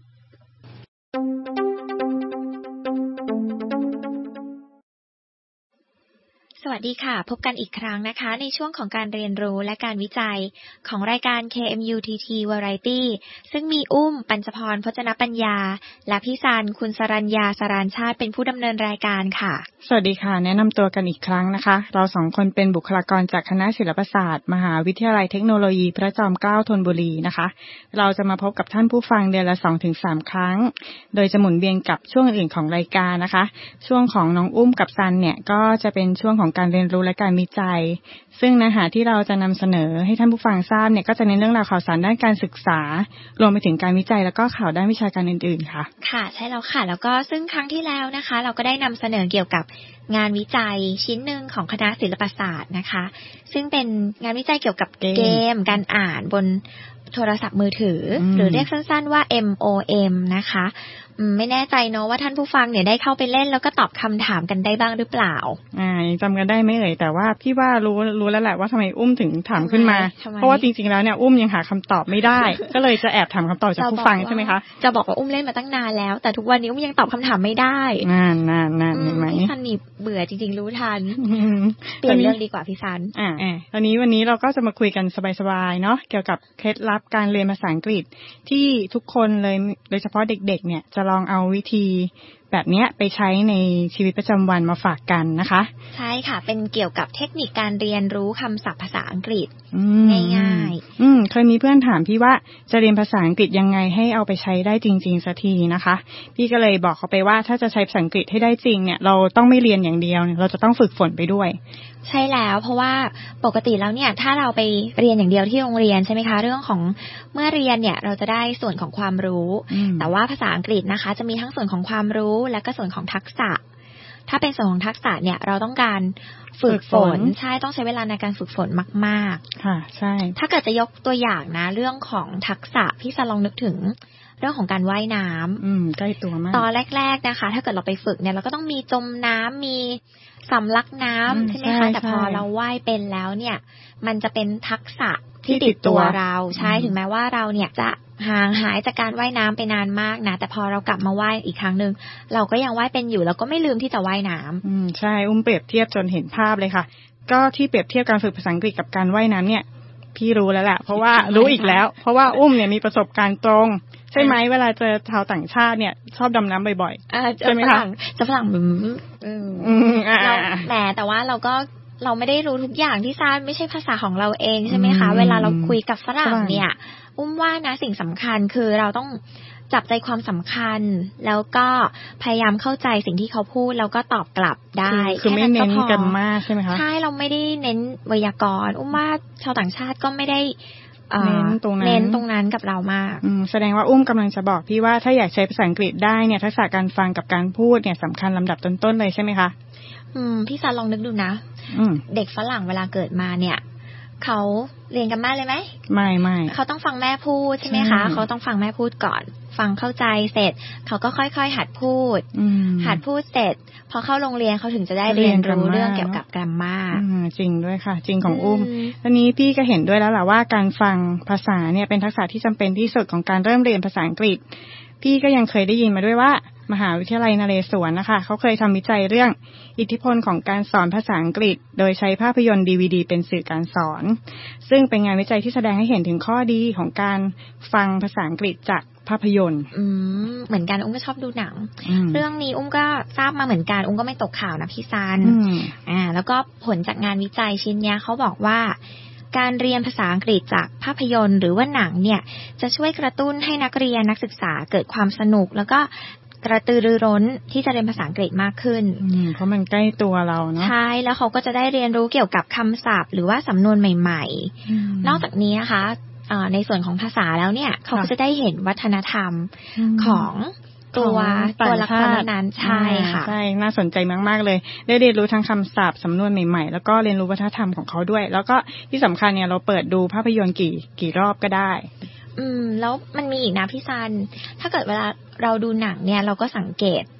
สวัสดีค่ะพบกันอีกครั้งนะคะในช่วงของการเรียนรู้และการวิจัยของรายการ เค เอ็ม ยู ที ที Variety ซึ่งมีอุ้มปัญจพรพจนปัญญาและพี่ซันคุณสรัญญาสรานชาติเป็นผู้ดำเนินรายการค่ะสวัสดีค่ะแนะนำตัวกันอีกครั้งนะคะเราสองคนเป็นบุคลากรจากคณะศิลปศาสตร์มหาวิทยาลัยเทคโนโลยีพระจอมเกล้าธนบุรีนะคะเราจะมาพบกับท่านผู้ฟังเดือนละ สองถึงสาม ครั้งโดยจะหมุนเวียนกับช่วงอื่นของรายการนะคะช่วงของน้องอุ้มกับซันเนี่ยก็จะเป็นช่วงของการเรียนรู้และการวิจัยซึ่งเนื้อหาที่เราจะนำเสนอให้ท่านผู้ฟังทราบเนี่ยก็จะเน้นเรื่องราวข่าวสารด้านการศึกษารวมไปถึงการวิจัยแล้วก็ข่าวด้านวิชาการอื่นๆค่ะค่ะใช่แล้วค่ะแล้วก็ซึ่งครั้งที่แล้วนะคะเราก็ได้นำเสนอเกี่ยวกับงานวิจัยชิ้นหนึ่งของคณะศิลปศาสตร์นะคะซึ่งเป็นงานวิจัยเกี่ยวกับเกมการอ่านบนโทรศัพท์มือถือหรือเรียกสั้นๆว่า เอ็ม โอ เอ็ม นะคะไม่แน่ใจเนาะว่าท่านผู้ฟังเนี่ยได้เข้าไปเล่นแล้วก็ตอบคำถามกันได้บ้างหรือเปล่าอ่าจำกันได้ไหมเอ่ยแต่ว่าพี่ว่ารู้รู้แล้วแหละว่าทำไมอุ้มถึงถามขึ้นมาเพราะว่าจริงๆแล้วเนี่ยอุ้มยังหาคำตอบไม่ได้ ก็เลยจะแอบถามคำตอบจากผู้ฟังใช่ไหมคะจะบอกว่าอุ้มเล่นมาตั้งนานแล้วแต่ทุกวันนี้อุ้มยังตอบคำถามไม่ได้นานนานนานเห็นไหมพี่ซันนี่เบื่อจริงๆรู้ทันเปลี่ยนเรื่องดีกว่าพี่ซันอ่าตอนนี้วันนี้เราก็จะมาคุยกันสบายๆเนาะเกี่ยวกับเคล็ดลับการเรียนภาษาอังกฤษที่ทุกคนเลยโดยเฉพาะเด็กๆเนี่ยจะลองเอาวิธีแบบนี้ไปใช้ในชีวิตประจำวันมาฝากกันนะคะใช่ค่ะเป็นเกี่ยวกับเทคนิคการเรียนรู้คำศัพท์ภาษาอังกฤษง่ายๆอืมเคยมีเพื่อนถามพี่ว่าจะเรียนภาษาอังกฤษยังไงให้เอาไปใช้ได้จริงๆสักทีนะคะพี่ก็เลยบอกเขาไปว่าถ้าจะใช้ภาษาอังกฤษให้ได้จริงเนี่ยเราต้องไม่เรียนอย่างเดียวเราจะต้องฝึกฝนไปด้วยใช่แล้วเพราะว่าปกติแล้วเนี่ยถ้าเราไปเรียนอย่างเดียวที่โรงเรียนใช่ไหมคะเรื่องของเมื่อเรียนเนี่ยเราจะได้ส่วนของความรู้แต่ว่าภาษาอังกฤษนะคะจะมีทั้งส่วนของความรู้และก็ส่วนของทักษะถ้าเป็นส่วนของทักษะเนี่ยเราต้องการฝึกฝนใช่ต้องใช้เวลาในการฝึกฝนมากๆค่ะใช่ถ้าเกิดจะยกตัวอย่างนะเรื่องของทักษะพี่จะลองนึกถึงเรื่องของการว่ายน้ำอืมใกล้ตัวมากตอนแรกๆนะคะถ้าเกิดเราไปฝึกเนี่ยเราก็ต้องมีจมน้ำมีสำลักน้ำใช่ไหมคะแต่พอเราว่ายเป็นแล้วเนี่ยมันจะเป็นทักษะที่ติดตัวเราใช่ถึงแม้ว่าเราเนี่ยจะห่างหายจากการว่ายน้ำไปนานมากนะแต่พอเรากลับมาว่ายอีกครั้งนึงเราก็ยังว่ายเป็นอยู่แล้วก็ไม่ลืมที่จะว่ายน้ำอืมใช่อุ้มเปรียบเทียบจนเห็นภาพเลยค่ะก็ที่เปรียบเทียบการฝึกภาษาอังกฤษกับการว่ายน้ำเนี่ยพี่รู้แล้วแหละเพราะว่ารู้อีกแล้วเพราะว่าอุ้มเนี่ยมีประสบการณ์ตรงใช่ไหมเวลาเจอชาวต่างชาติเนี่ยชอบดำน้ำบ่อยๆใช่ไหมคะจะฝรั่งอืมเราแหมแต่ว่าเราก็เราไม่ได้รู้ทุกอย่างที่ทราบไม่ใช่ภาษาของเราเองใช่ไหมคะเวลาเราคุยกับฝรั่งเนี่ยอุ้มว่านะสิ่งสำคัญคือเราต้องจับใจความสำคัญแล้วก็พยายามเข้าใจสิ่งที่เขาพูดแล้วก็ตอบกลับได้คือไม่เน้นกันมากใช่ไหมคะใช่เราไม่ได้เน้นไวยากรณ์อุ้มว่าชาวต่างชาติก็ไม่ได้เน้นตรงนั้นเน้นตรงนั้นกับเรามากแสดงว่าอุ้มกำลังจะบอกพี่ว่าถ้าอยากใช้ภาษาอังกฤษได้เนี่ยทักษะการฟังกับการพูดเนี่ยสำคัญลำดับต้นๆเลยใช่ไหมคะอืมพี่ซาลองนึกดูนะเด็กฝรั่งเวลาเกิดมาเนี่ยเขาเรียนกันมากเลยไหมไม่ไม่เขาต้องฟังแม่พูดใช่ไหมคะเขาต้องฟังแม่พูดก่อนฟังเข้าใจเสร็จเขาก็ค่อยๆหัดพูดหัดพูดเสร็จพอเข้าโรงเรียนเขาถึงจะได้เรียนรู้เรื่องเกี่ยวกับกราฟมาร์จริงด้วยค่ะจริงของอุ้มตอนนี้พี่ก็เห็นด้วยแล้วแหละว่าการฟังภาษาเนี่ยเป็นทักษะที่จำเป็นที่สุดของการเริ่มเรียนภาษาอังกฤษพี่ก็ยังเคยได้ยินมาด้วยว่ามหาวิทยาลัยนเรศวรนะคะเขาเคยทำวิจัยเรื่องอิทธิพลของการสอนภาษาอังกฤษโดยใช้ภาพยนตร์ ดี วี ดี เป็นสื่อการสอนซึ่งเป็นงานวิจัยที่แสดงให้เห็นถึงข้อดีของการฟังภาษาอังกฤษจากภาพยนตร์อืมเหมือนกันอุ้มก็ชอบดูหนังเรื่องนี้อุ้มก็ทราบมาเหมือนกันอุ้มก็ไม่ตกข่าวนะพี่ซันอ่าแล้วก็ผลจากงานวิจัยชิ้นนี้เขาบอกว่าการเรียนภาษาอังกฤษจากภาพยนตร์หรือว่าหนังเนี่ยจะช่วยกระตุ้นให้นักเรียนนักศึกษาเกิดความสนุกแล้วก็กระตือรือร้นที่จะเรียนภาษาอังกฤษมากขึ้นเพราะมันใกล้ตัวเราเนาะใช่แล้วเขาก็จะได้เรียนรู้เกี่ยวกับคำศัพท์หรือว่าสำนวนใหม่ๆนอกจากนี้นะคะในส่วนของภาษาแล้วเนี่ยเขาก็จะได้เห็นวัฒนธรรมของตัวตัวละครนั้นใช่ค่ะใช่น่าสนใจมากๆเลยได้เรียนรู้ทั้งคำศัพท์สำนวนใหม่ๆแล้วก็เรียนรู้วัฒนธรรมของเขาด้วยแล้วก็ที่สำคัญเนี่ยเราเปิดดูภาพยนตร์กี่กี่รอบก็ได้อืมแล้วมันมีอีกนะพี่ซันถ้าเกิดเวลาเราดูหนังเนี่ยเราก็สังเกต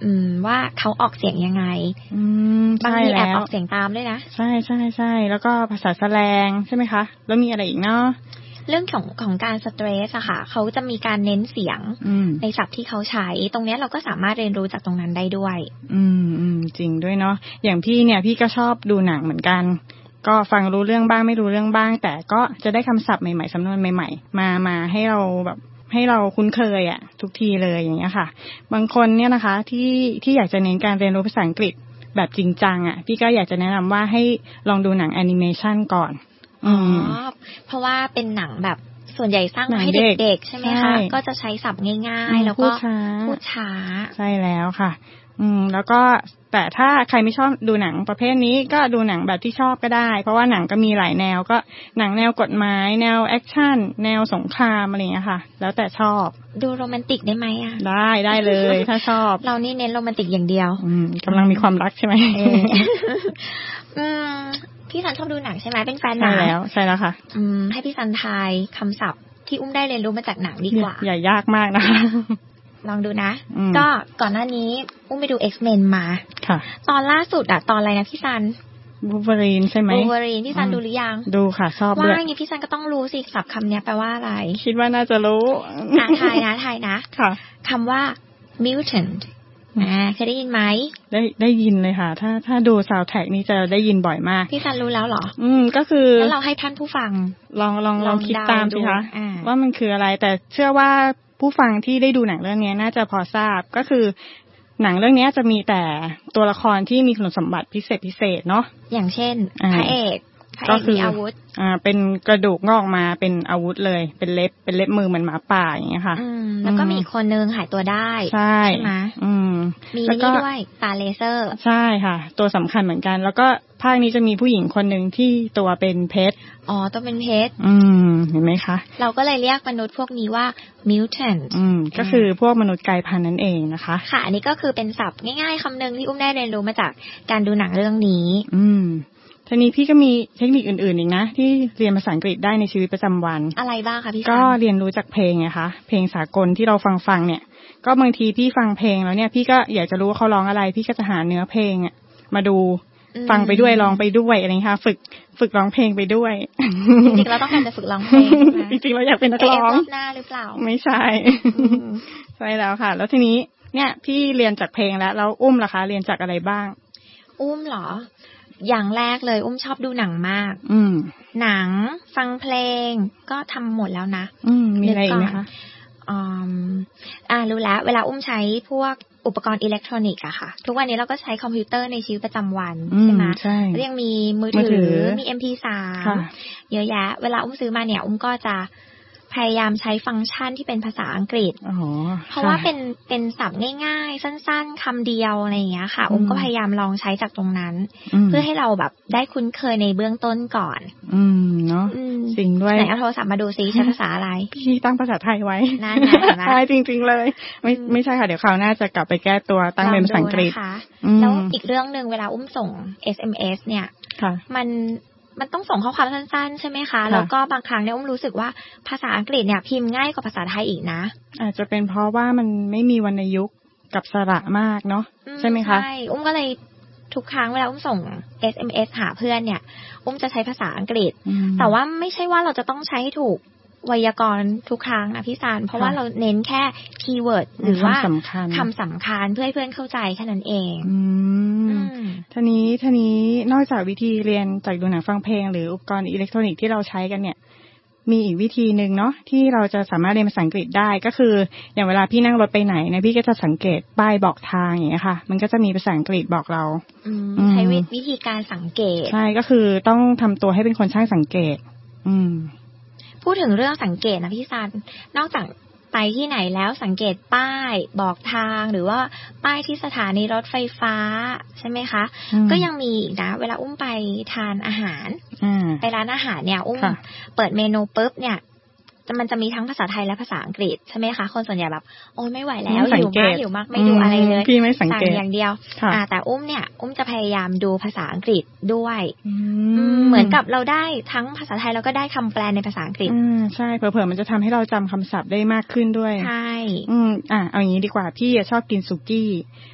อืมว่าเขาออกเสียงยังไงอืมบางทีแอบออกเสียงตามด้วยนะใช่ใช่ใช่แล้วก็ภาษาแสดงใช่ไหมคะแล้วมีอะไรอีกเนาะเรื่องของของการสเตรสอะค่ะเขาจะมีการเน้นเสียงในศัพท์ที่เขาใช้ตรงนี้เราก็สามารถเรียนรู้จากตรงนั้นได้ด้วยอืมอืมจริงด้วยเนาะอย่างพี่เนี่ยพี่ก็ชอบดูหนังเหมือนกันก็ฟังรู้เรื่องบ้างไม่รู้เรื่องบ้างแต่ก็จะได้คำศัพท์ใหม่ๆสำนวนใหม่ๆมามาให้เราแบบให้เราคุ้นเคยอะทุกทีเลยอย่างเงี้ยค่ะบางคนเนี่ยนะคะที่ที่อยากจะเน้นการเรียนรู้ภาษาอังกฤษแบบจริงจังอะพี่ก็อยากจะแนะนำว่าให้ลองดูหนังแอนิเมชันก่อนอ๋อเพราะว่าเป็นหนังแบบส่วนใหญ่สร้างมาให้เด็กๆใช่ไหมคะก็จะใช้ศัพท์ง่ายๆแล้วก็พูดช้าใช่แล้วค่ะอืมแล้วก็แต่ถ้าใครไม่ชอบดูหนังประเภทนี้ก็ดูหนังแบบที่ชอบก็ได้เพราะว่าหนังก็มีหลายแนวก็หนังแนวกฎหมายแนวแอคชั่นแนวสงครามอะไรอย่างเงี้ยค่ะแล้วแต่ชอบดูโรแมนติกได้ไหมอ่ะได้ได้เลยถ้าชอบเรานี่เน้นโรแมนติกอย่างเดียวอืมกำลังมีความรักใช่ไหมอืมพี่ซันชอบดูหนังใช่ไหมเป็นแฟนหนังใช่แล้วใช่แล้วค่ะอืมให้พี่ซันทายคำศัพท์ที่อุ้มได้เรียนรู้มาจากหนังดีกว่าอย่ายากมากนะคะลองดูนะก็ก่อนหน้านี้อุ้มไปดู X-Men มาค่ะตอนล่าสุดอะตอนอะไรนะพี่ซันบูเวอรีนใช่ไหมบูเวอรีนพี่ซันดูหรือยังดูค่ะชอบด้วยว่าอย่างนี้พี่ซันก็ต้องรู้สิศัพท์คำนี้แปลว่าอะไรคิดว่าน่าจะรู้อ่ะทายนะทายนะค่ะคำว่า mutant อ่าเคยได้ยินไหมได้ได้ยินเลยค่ะถ้าถ้าดูซาวด์แทร็กนี้จะได้ยินบ่อยมากพี่ซันรู้แล้วเหรออืมก็คือแล้วเราให้ท่านผู้ฟังลองลองลองคิดตามสิคะว่ามันคืออะไรแต่เชื่อว่าผู้ฟังที่ได้ดูหนังเรื่องนี้น่าจะพอทราบก็คือหนังเรื่องนี้จะมีแต่ตัวละครที่มีคุณสมบัติพิเศษพิเศษเนาะอย่างเช่นพระเอกก็คืออาวุธอ่าเป็นกระดูกงอกมาเป็นอาวุธเลยเป็นเล็บเป็นเล็บมือเหมือนหมาป่าอย่างเงี้ยค่ะอืมแล้วก็มีอีกคนนึงหายตัวได้ใช่ไหมอืมมีนี่ด้วยตาเลเซอร์ใช่ค่ะตัวสำคัญเหมือนกันแล้วก็ภาคนี้จะมีผู้หญิงคนนึงที่ตัวเป็นเพชรอ๋อตัวเป็นเพชรอืมเห็นไหมคะเราก็เลยเรียกมนุษย์พวกนี้ว่า mutant อืมก็คือพวกมนุษย์กลายพันธุ์นั่นเองนะคะค่ะอันนี้ก็คือเป็นศัพท์ง่ายๆคำนึงที่อุ้มได้เรียนรู้มาจากการดูหนังเรื่องนี้อืมทีนี้พี่ก็มีเทคนิคอื่นๆอีกนะที่เรียนภาษาอังกฤษได้ในชีวิตประจำวันอะไรบ้างคะพี่ก็เรียนรู้จากเพลงไงคะเพลงสากลที่เราฟังฟังเนี่ยก็บางทีพี่ฟังเพลงแล้วเนี่ยพี่ก็อยากจะรู้ว่าเขาร้องอะไรพี่ก็จะหาเนื้อเพลงอ่ะมาดูฟังไปด้วยร้องไปด้วยอะไรค่ะฝึกฝึกร้องเพลงไปด้วยจริงๆเราต้องการจะฝึกร้องเพลงจริงๆเราอยากเป็นนักร้องหน้าหรือเปล่าไม่ใช่ใช่แล้วค่ะแล้วทีนี้เนี่ยพี่เรียนจากเพลงแล้วแล้วอุ้มล่ะคะเรียนจากอะไรบ้างอุ้มเหรออย่างแรกเลยอุ้มชอบดูหนังมากอืมหนังฟังเพลงก็ทำหมดแล้วนะอืมมีอะไรอีกไหมคะอืมอ่ารู้แล้วเวลาอุ้มใช้พวกอุปกรณ์อิเล็กทรอนิกส์อะค่ะทุกวันนี้เราก็ใช้คอมพิวเตอร์ในชีวิตประจำวันใช่ไหมใช่แล้วยังมีมือถือมี เอ็ม พี ทรี เยอะแยะเวลาอุ้มซื้อมาเนี่ยอุ้มก็จะพยายามใช้ฟังก์ชันที่เป็นภาษาอังกฤษเพราะว่าเป็นเป็นศัพท์ง่ายๆสั้นๆคำเดียวอะไรอย่างเงี้ยค่ะอุ้มก็พยายามลองใช้จากตรงนั้นเพื่อให้เราแบบได้คุ้นเคยในเบื้องต้นก่อนอืมเนาะสิ่งด้วยไหนเอาโทรศัพท์มาดูซิใช้ภาษาอะไรพี่ตั้งภาษาไทยไว้นั่นไงใช่จริงๆเลยไม่ไม่ใช่ค่ะเดี๋ยวคราวหน้าจะกลับไปแก้ตัวตั้งเป็นภาษาอังกฤษแล้วอีกเรื่องนึงเวลาอุ้มส่ง เอส เอ็ม เอส เนี่ยมันมันต้องส่งข้อความสั้นๆใช่ไหมคะแล้วก็บางครั้งเนี่ยอุ้มรู้สึกว่าภาษาอังกฤษเนี่ยพิมพ์ง่ายกว่าภาษาไทยอีกนะอาจจะเป็นเพราะว่ามันไม่มีวรรณยุกต์กับสระมากเนาะใช่ไหมคะใช่อุ้มก็เลยทุกครั้งเวลาอุ้มส่ง เอส เอ็ม เอส หาเพื่อนเนี่ยอุ้มจะใช้ภาษาอังกฤษแต่ว่าไม่ใช่ว่าเราจะต้องใช้ให้ถูกไวยากรณ์ทุกครั้งนะพี่ซานเพราะว่าเราเน้นแค่คีย์เวิร์ดหรือว่าคำสำคัญเพื่อให้เพื่อนเข้าใจแค่นั้นเองทีนี้ทีนี้นอกจากวิธีเรียนจากดูหนังฟังเพลงหรืออุปกรณ์อิเล็กทรอนิกส์ที่เราใช้กันเนี่ยมีอีกวิธีหนึ่งเนาะที่เราจะสามารถเรียนภาษาอังกฤษได้ก็คืออย่างเวลาพี่นั่งรถไปไหนนะพี่ก็จะสังเกตป้ายบอกทางอย่างเงี้ยค่ะมันก็จะมีภาษาอังกฤษบอกเราใช้วิธีการสังเกตใช่ก็คือต้องทำตัวให้เป็นคนช่างสังเกตอืมพูดถึงเรื่องสังเกตนะพี่ซันนอกจากไปที่ไหนแล้วสังเกตป้ายบอกทางหรือว่าป้ายที่สถานีรถไฟฟ้าใช่ไหมคะก็ยังมีอีกนะเวลาอุ้มไปทานอาหารไปร้านอาหารเนี่ยอุ้มเปิดเมนูปุ๊บเนี่ยมันจะมีทั้งภาษาไทยและภาษาอังกฤษใช่ไหมคะคนส่วนใหญ่แบบโอ้ยไม่ไหวแล้วหิวมากหิวมากไม่ดูอะไรเลยสั่งอย่างเดียวแต่อุ้มเนี่ยอุ้มจะพยายามดูภาษาอังกฤษด้วยเหมือนกับเราได้ทั้งภาษาไทยแล้วก็ได้คำแปลในภาษาอังกฤษใช่เผลอๆมันจะทำให้เราจำคำศัพท์ได้มากขึ้นด้วยใช่อืมอ่ะเอาอย่างนี้ดีกว่าพี่ชอบกินสุกี้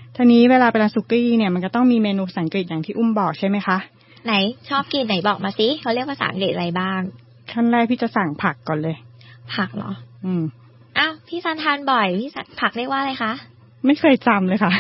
ทีนี้เวลาไปร้านสุกี้เนี่ยมันก็ต้องมีเมนูภาษาอังกฤษอย่างที่อุ้มบอกใช่ไหมคะไหนชอบกินไหนบอกมาสิเขาเรียกภาษาอังกฤษอะไรบ้างขั้นแรกพี่จะสั่งผักก่อนเลยผักเหรออืมอ้าวพี่ซันทานบ่อยพี่ผักเรียกว่าอะไรคะไม่เคยจำเลยค่ะ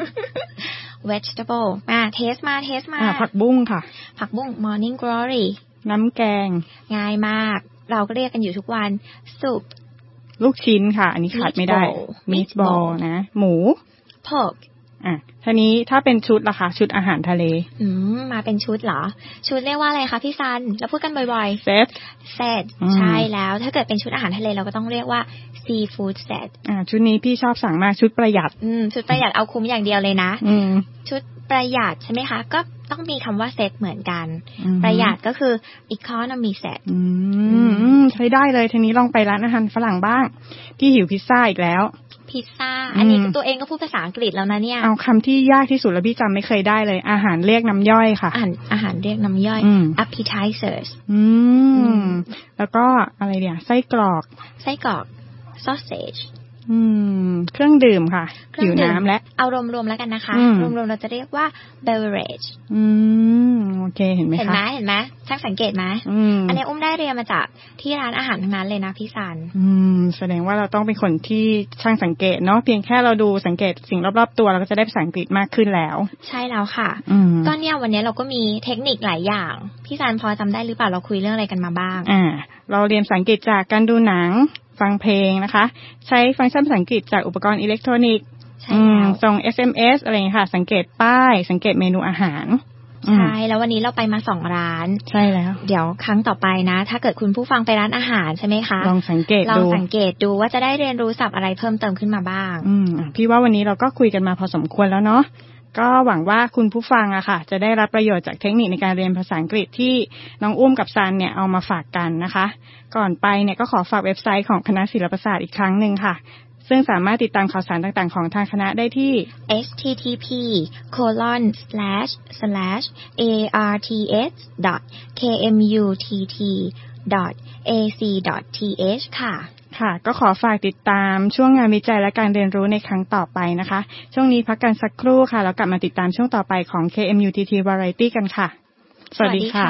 vegetable มาเทสมาเทสมาผักบุ้งค่ะผักบุ้ง morning glory น้ำแกงง่ายมากเราก็เรียกกันอยู่ทุกวันซุปลูกชิ้นค่ะอันนี้ขาดไม่ได้ meatball นะหมู pork อ่ะทีนี้ถ้าเป็นชุดล่ะคะชุดอาหารทะเลอืมมาเป็นชุดเหรอชุดเรียกว่าอะไรคะพี่ซันเราพูดกันบ่อยๆ set set ใช่แล้วถ้าเกิดเป็นชุดอาหารทะเลเราก็ต้องเรียกว่า seafood set อ่าชุดนี้พี่ชอบสั่งมากชุดประหยัดอืมชุดประหยัดเอาคุ้มอย่างเดียวเลยนะอืมชุดประหยัดใช่ไหมคะก็ต้องมีคำว่า set เหมือนกันประหยัดก็คือ economy set อืมใช้ได้เลยทีนี้ลองไปร้านอาหารฝรั่งบ้างพี่หิวพิซซ่าอีกแล้วพิซซ่าอันนี้ตัวเองก็พูดภาษาอังกฤษแล้วนะเนี่ยเอาคำที่ยากที่สุดแล้วพี่จำไม่เคยได้เลยอาหารเรียกน้ำย่อยค่ะอาหารอาหารเรียกน้ำย่อย appetizers อืมแล้วก็อะไรเดี๋ยวไส้กรอกไส้กรอก sausage อืมเครื่องดื่มค่ะหิวน้ำและเอารวมๆแล้วกันนะคะรวมๆเราจะเรียกว่า beverage อืมโอเคเห็นไหมคะเห็นไหมเห็นไหมช่างสังเกตไหมอันนี้อุ้มได้เรียนมาจากที่ร้านอาหารทั้งนั้นเลยนะพี่ซันอืมแสดงว่าเราต้องเป็นคนที่ช่างสังเกตเนาะเพียงแค่เราดูสังเกตสิ่งรอบๆตัวเราก็จะได้ภาษาอังกฤษมากขึ้นแล้วใช่แล้วค่ะก็เนี่ยวันนี้เราก็มีเทคนิคหลายอย่างพี่ซันพอจำได้หรือเปล่าเราคุยเรื่องอะไรกันมาบ้างอ่าเราเรียนภาษาอังกฤษจากการดูหนังฟังเพลงนะคะใช้ฟังก์ชันภาษาอังกฤษจากอุปกรณ์อิเล็กทรอนิกส์ส่ง เอส เอ็ม เอส อะไรอย่างเงี้ยค่ะสังเกตป้ายสังเกตเมนูอาหารใช่แล้ววันนี้เราไปมาสองร้านใช่แล้วเดี๋ยวครั้งต่อไปนะถ้าเกิดคุณผู้ฟังไปร้านอาหารใช่ไหมคะลองสังเกตดูลองสังเกตดูว่าจะได้เรียนรู้ศัพท์อะไรเพิ่มเติมขึ้นมาบ้างอืมพี่ว่าวันนี้เราก็คุยกันมาพอสมควรแล้วเนาะก็หวังว่าคุณผู้ฟังอะค่ะจะได้รับประโยชน์จากเทคนิคในการเรียนภาษาอังกฤษที่น้องอุ้มกับซันเนี่ยเอามาฝากกันนะคะก่อนไปเนี่ยก็ขอฝากเว็บไซต์ของคณะศิลปศาสตร์อีกครั้งหนึ่งค่ะซึ่งสามารถติดตามข่าวสารต่างๆของทางคณะได้ที่เอช ที ที พี โคลอน สแลช สแลช เอ อาร์ ที เอส ดอท เค เอ็ม ยู ที ที ดอท เอ ซี ดอท ที เอช ค่ะค่ะก็ขอฝากติดตามช่วงงานวิจัยและการเรียนรู้ในครั้งต่อไปนะคะช่วงนี้พักกันสักครู่ค่ะแล้วกลับมาติดตามช่วงต่อไปของ เค เอ็ม ยู ที ที Variety กันค่ะสวัสดีค่ะ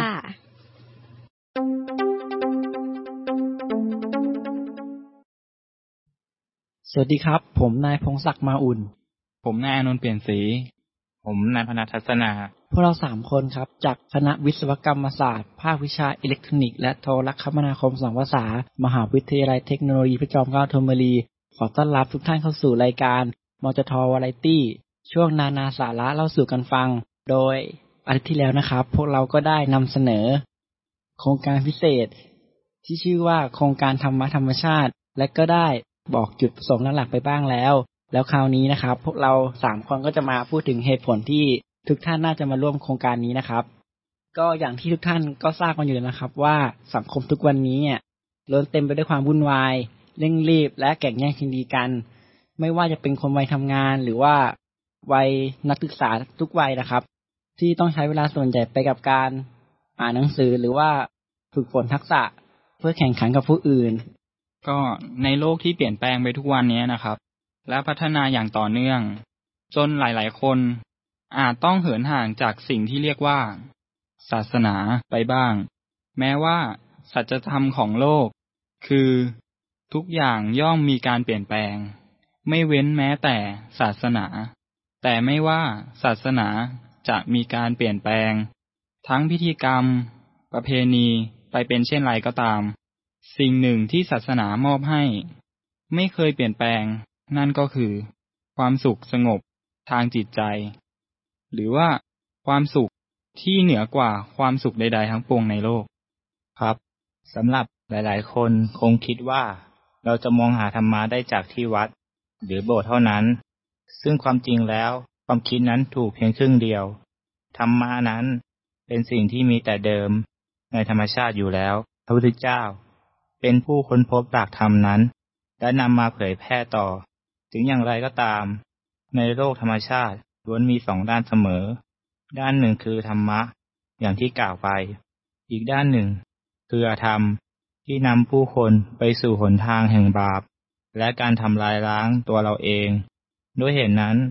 สวัสดีครับผมนายพงศักดิ์มาอุ่นผมนายอานนท์เปลี่ยนศรีผมนายพนัสทัศนาพวกเราสามคนครับจากคณะวิศวกรรมศาสตร์ภาควิชาอิเล็กทรอนิกส์และโทรคมนาคมสองภาษามหาวิทยาลัยเทคโนโลยีพระจอมเกล้าธนบุรีขอต้อนรับทุกท่านเข้าสู่รายการมจทวาไรตี้ช่วงนานาสาระเล่าสู่กันฟังโดยอาทิตย์ที่แล้วนะครับพวกเราก็ได้นำเสนอโครงการพิเศษที่ชื่อว่าโครงการธรรมะธรรมชาติและก็ได้บอกจุดประสงค์หลักๆไปบ้างแล้วแล้วคราวนี้นะครับพวกเราสามคนก็จะมาพูดถึงเหตุผลที่ทุกท่านน่าจะมาร่วมโครงการนี้นะครับก็อย่างที่ทุกท่านก็ทราบกันอยู่แล้วนะครับว่าสังคมทุกวันนี้เนี่ยล้วนเต็มไปด้วยความวุ่นวายเร่งรีบและแข่งแย่งชิงดีกันไม่ว่าจะเป็นคนวัยทำงานหรือว่าวัยนักศึกษาทุกวัยนะครับที่ต้องใช้เวลาส่วนใหญ่ไปกับการอ่านหนังสือหรือว่าฝึกฝนทักษะเพื่อแข่งขันกับผู้อื่นก็ในโลกที่เปลี่ยนแปลงไปทุกวันนี้นะครับและพัฒนาอย่างต่อเนื่องจนหลายๆคนอาจต้องเหินห่างจากสิ่งที่เรียกว่าศาสนาไปบ้างแม้ว่าสัจธรรมของโลกคือทุกอย่างย่อมมีการเปลี่ยนแปลงไม่เว้นแม้แต่ศาสนาแต่ไม่ว่าศาสนาจะมีการเปลี่ยนแปลงทั้งพิธีกรรมประเพณีไปเป็นเช่นไรก็ตามสิ่งหนึ่งที่ศาสนามอบให้ไม่เคยเปลี่ยนแปลงนั่นก็คือความสุขสงบทางจิตใจหรือว่าความสุขที่เหนือกว่าความสุขใดๆทั้งปวงในโลกครับสำหรับหลายๆคนคงคิดว่าเราจะมองหาธรรมะได้จากที่วัดหรือโบสถ์เท่านั้นซึ่งความจริงแล้วความคิดนั้นถูกเพียงครึ่งเดียวธรรมะนั้นเป็นสิ่งที่มีแต่เดิมในธรรมชาติอยู่แล้วพระพุทธเจ้าเป็นผู้ค้นพบหลักธรรมนั้นและนำมาเผยแพร่ต่อถึงอย่างไรก็ตามในโลกธรรมชาติล้วนมีสองด้านเสมอด้านหนึ่งคือธรรมะอย่างที่กล่าวไปอีกด้านหนึ่งคืออธรรมที่นำผู้คนไปสู่หนทางแห่งบาปและการทำลายล้างตัวเราเองด้วยเหตุนั้น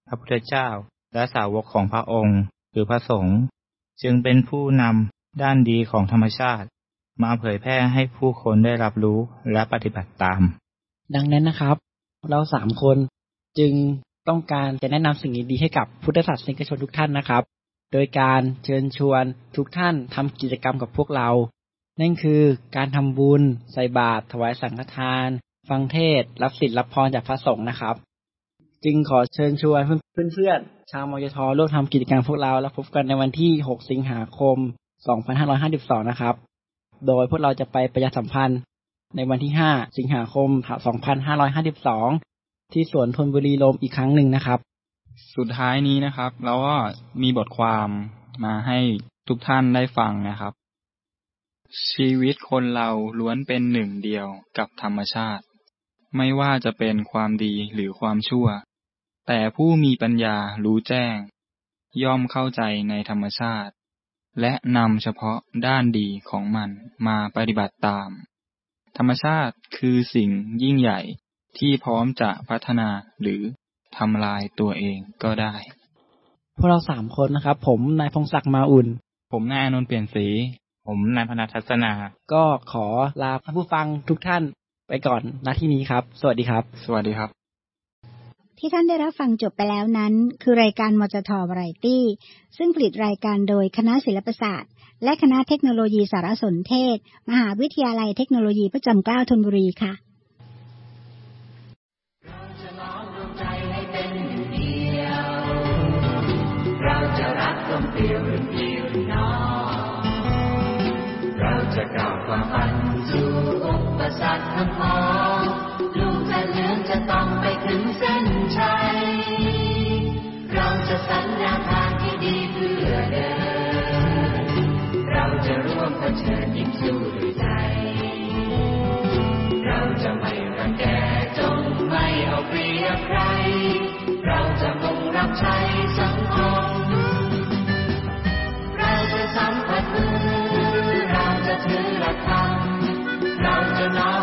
พระพุทธเจ้าและสาวกของพระองค์หรือพระสงฆ์จึงเป็นผู้นำด้านดีของธรรมชาติมาเผยแพร่ให้ผู้คนได้รับรู้และปฏิบัติตามดังนั้นนะครับเราสามคนจึงต้องการจะแนะนำสิ่งดีๆให้กับพุทธศาสนิกชนทุกท่านนะครับโดยการเชิญชวนทุกท่านทำกิจกรรมกับพวกเรานั่นคือการทำบุญใส่บาตรถวายสังฆทานฟังเทศน์รับศีลรับพรจากพระสงฆ์นะครับจึงขอเชิญชวนเพื่อนๆชาวมยทร่วมทำกิจกรรมพวกเราแล้วพบกันในวันที่หกสิงหาคมสองพันห้าร้อยห้าสิบสองนะครับโดยพวกเราจะไปประชาสัมพันธ์ในวันที่ห้าสิงหาคมสองพันห้าร้อยห้าสิบสองที่สวนธนบุรีโรมอีกครั้งหนึ่งนะครับสุดท้ายนี้นะครับเราก็มีบทความมาให้ทุกท่านได้ฟังนะครับชีวิตคนเราล้วนเป็นหนึ่งเดียวกับธรรมชาติไม่ว่าจะเป็นความดีหรือความชั่วแต่ผู้มีปัญญารู้แจ้งย่อมเข้าใจในธรรมชาติและนำเฉพาะด้านดีของมันมาปฏิบัติตามธรรมชาติคือสิ่งยิ่งใหญ่ที่พร้อมจะพัฒนาหรือทำลายตัวเองก็ได้พวกเราสามคนนะครับผมนายพงศักดิ์มาอุ่นผมนายอานนท์เปลี่ยนสีผมนายพนัสทัศนาก็ขอลาท่านผู้ฟังทุกท่านไปก่อนณที่นี้ครับสวัสดีครับสวัสดีครับที่ท่านได้รับฟังจบไปแล้วนั้นคือรายการมจท.วาไรตี้ซึ่งผลิตรายการโดยคณะศิลปศาสตร์และคณะเทคโนโลยีสารสนเทศมหาวิทยาลัยเทคโนโลยีพระจอมเกล้าธนบุรีค่ะเราจะรักกลมเกลียวรื่นพี่รื่นน้องเราจะก้าวความฝันสู่อุปสรรคทั้งพ้องลูกจะเลื่อนจะต้องไปถึงเส้นชัยเราจะสัญญาทางที่ดีเพื่อเดินเราจะร่วมเผชิญยิ่งสู้ด้วยใจเราจะไม่รังแกจงไม่เอาเปรียบใครเราจะมุ่งรับใช้สังคมเราจะสัมผัสมือเราจะถือหลักธรรมเราจะน้อม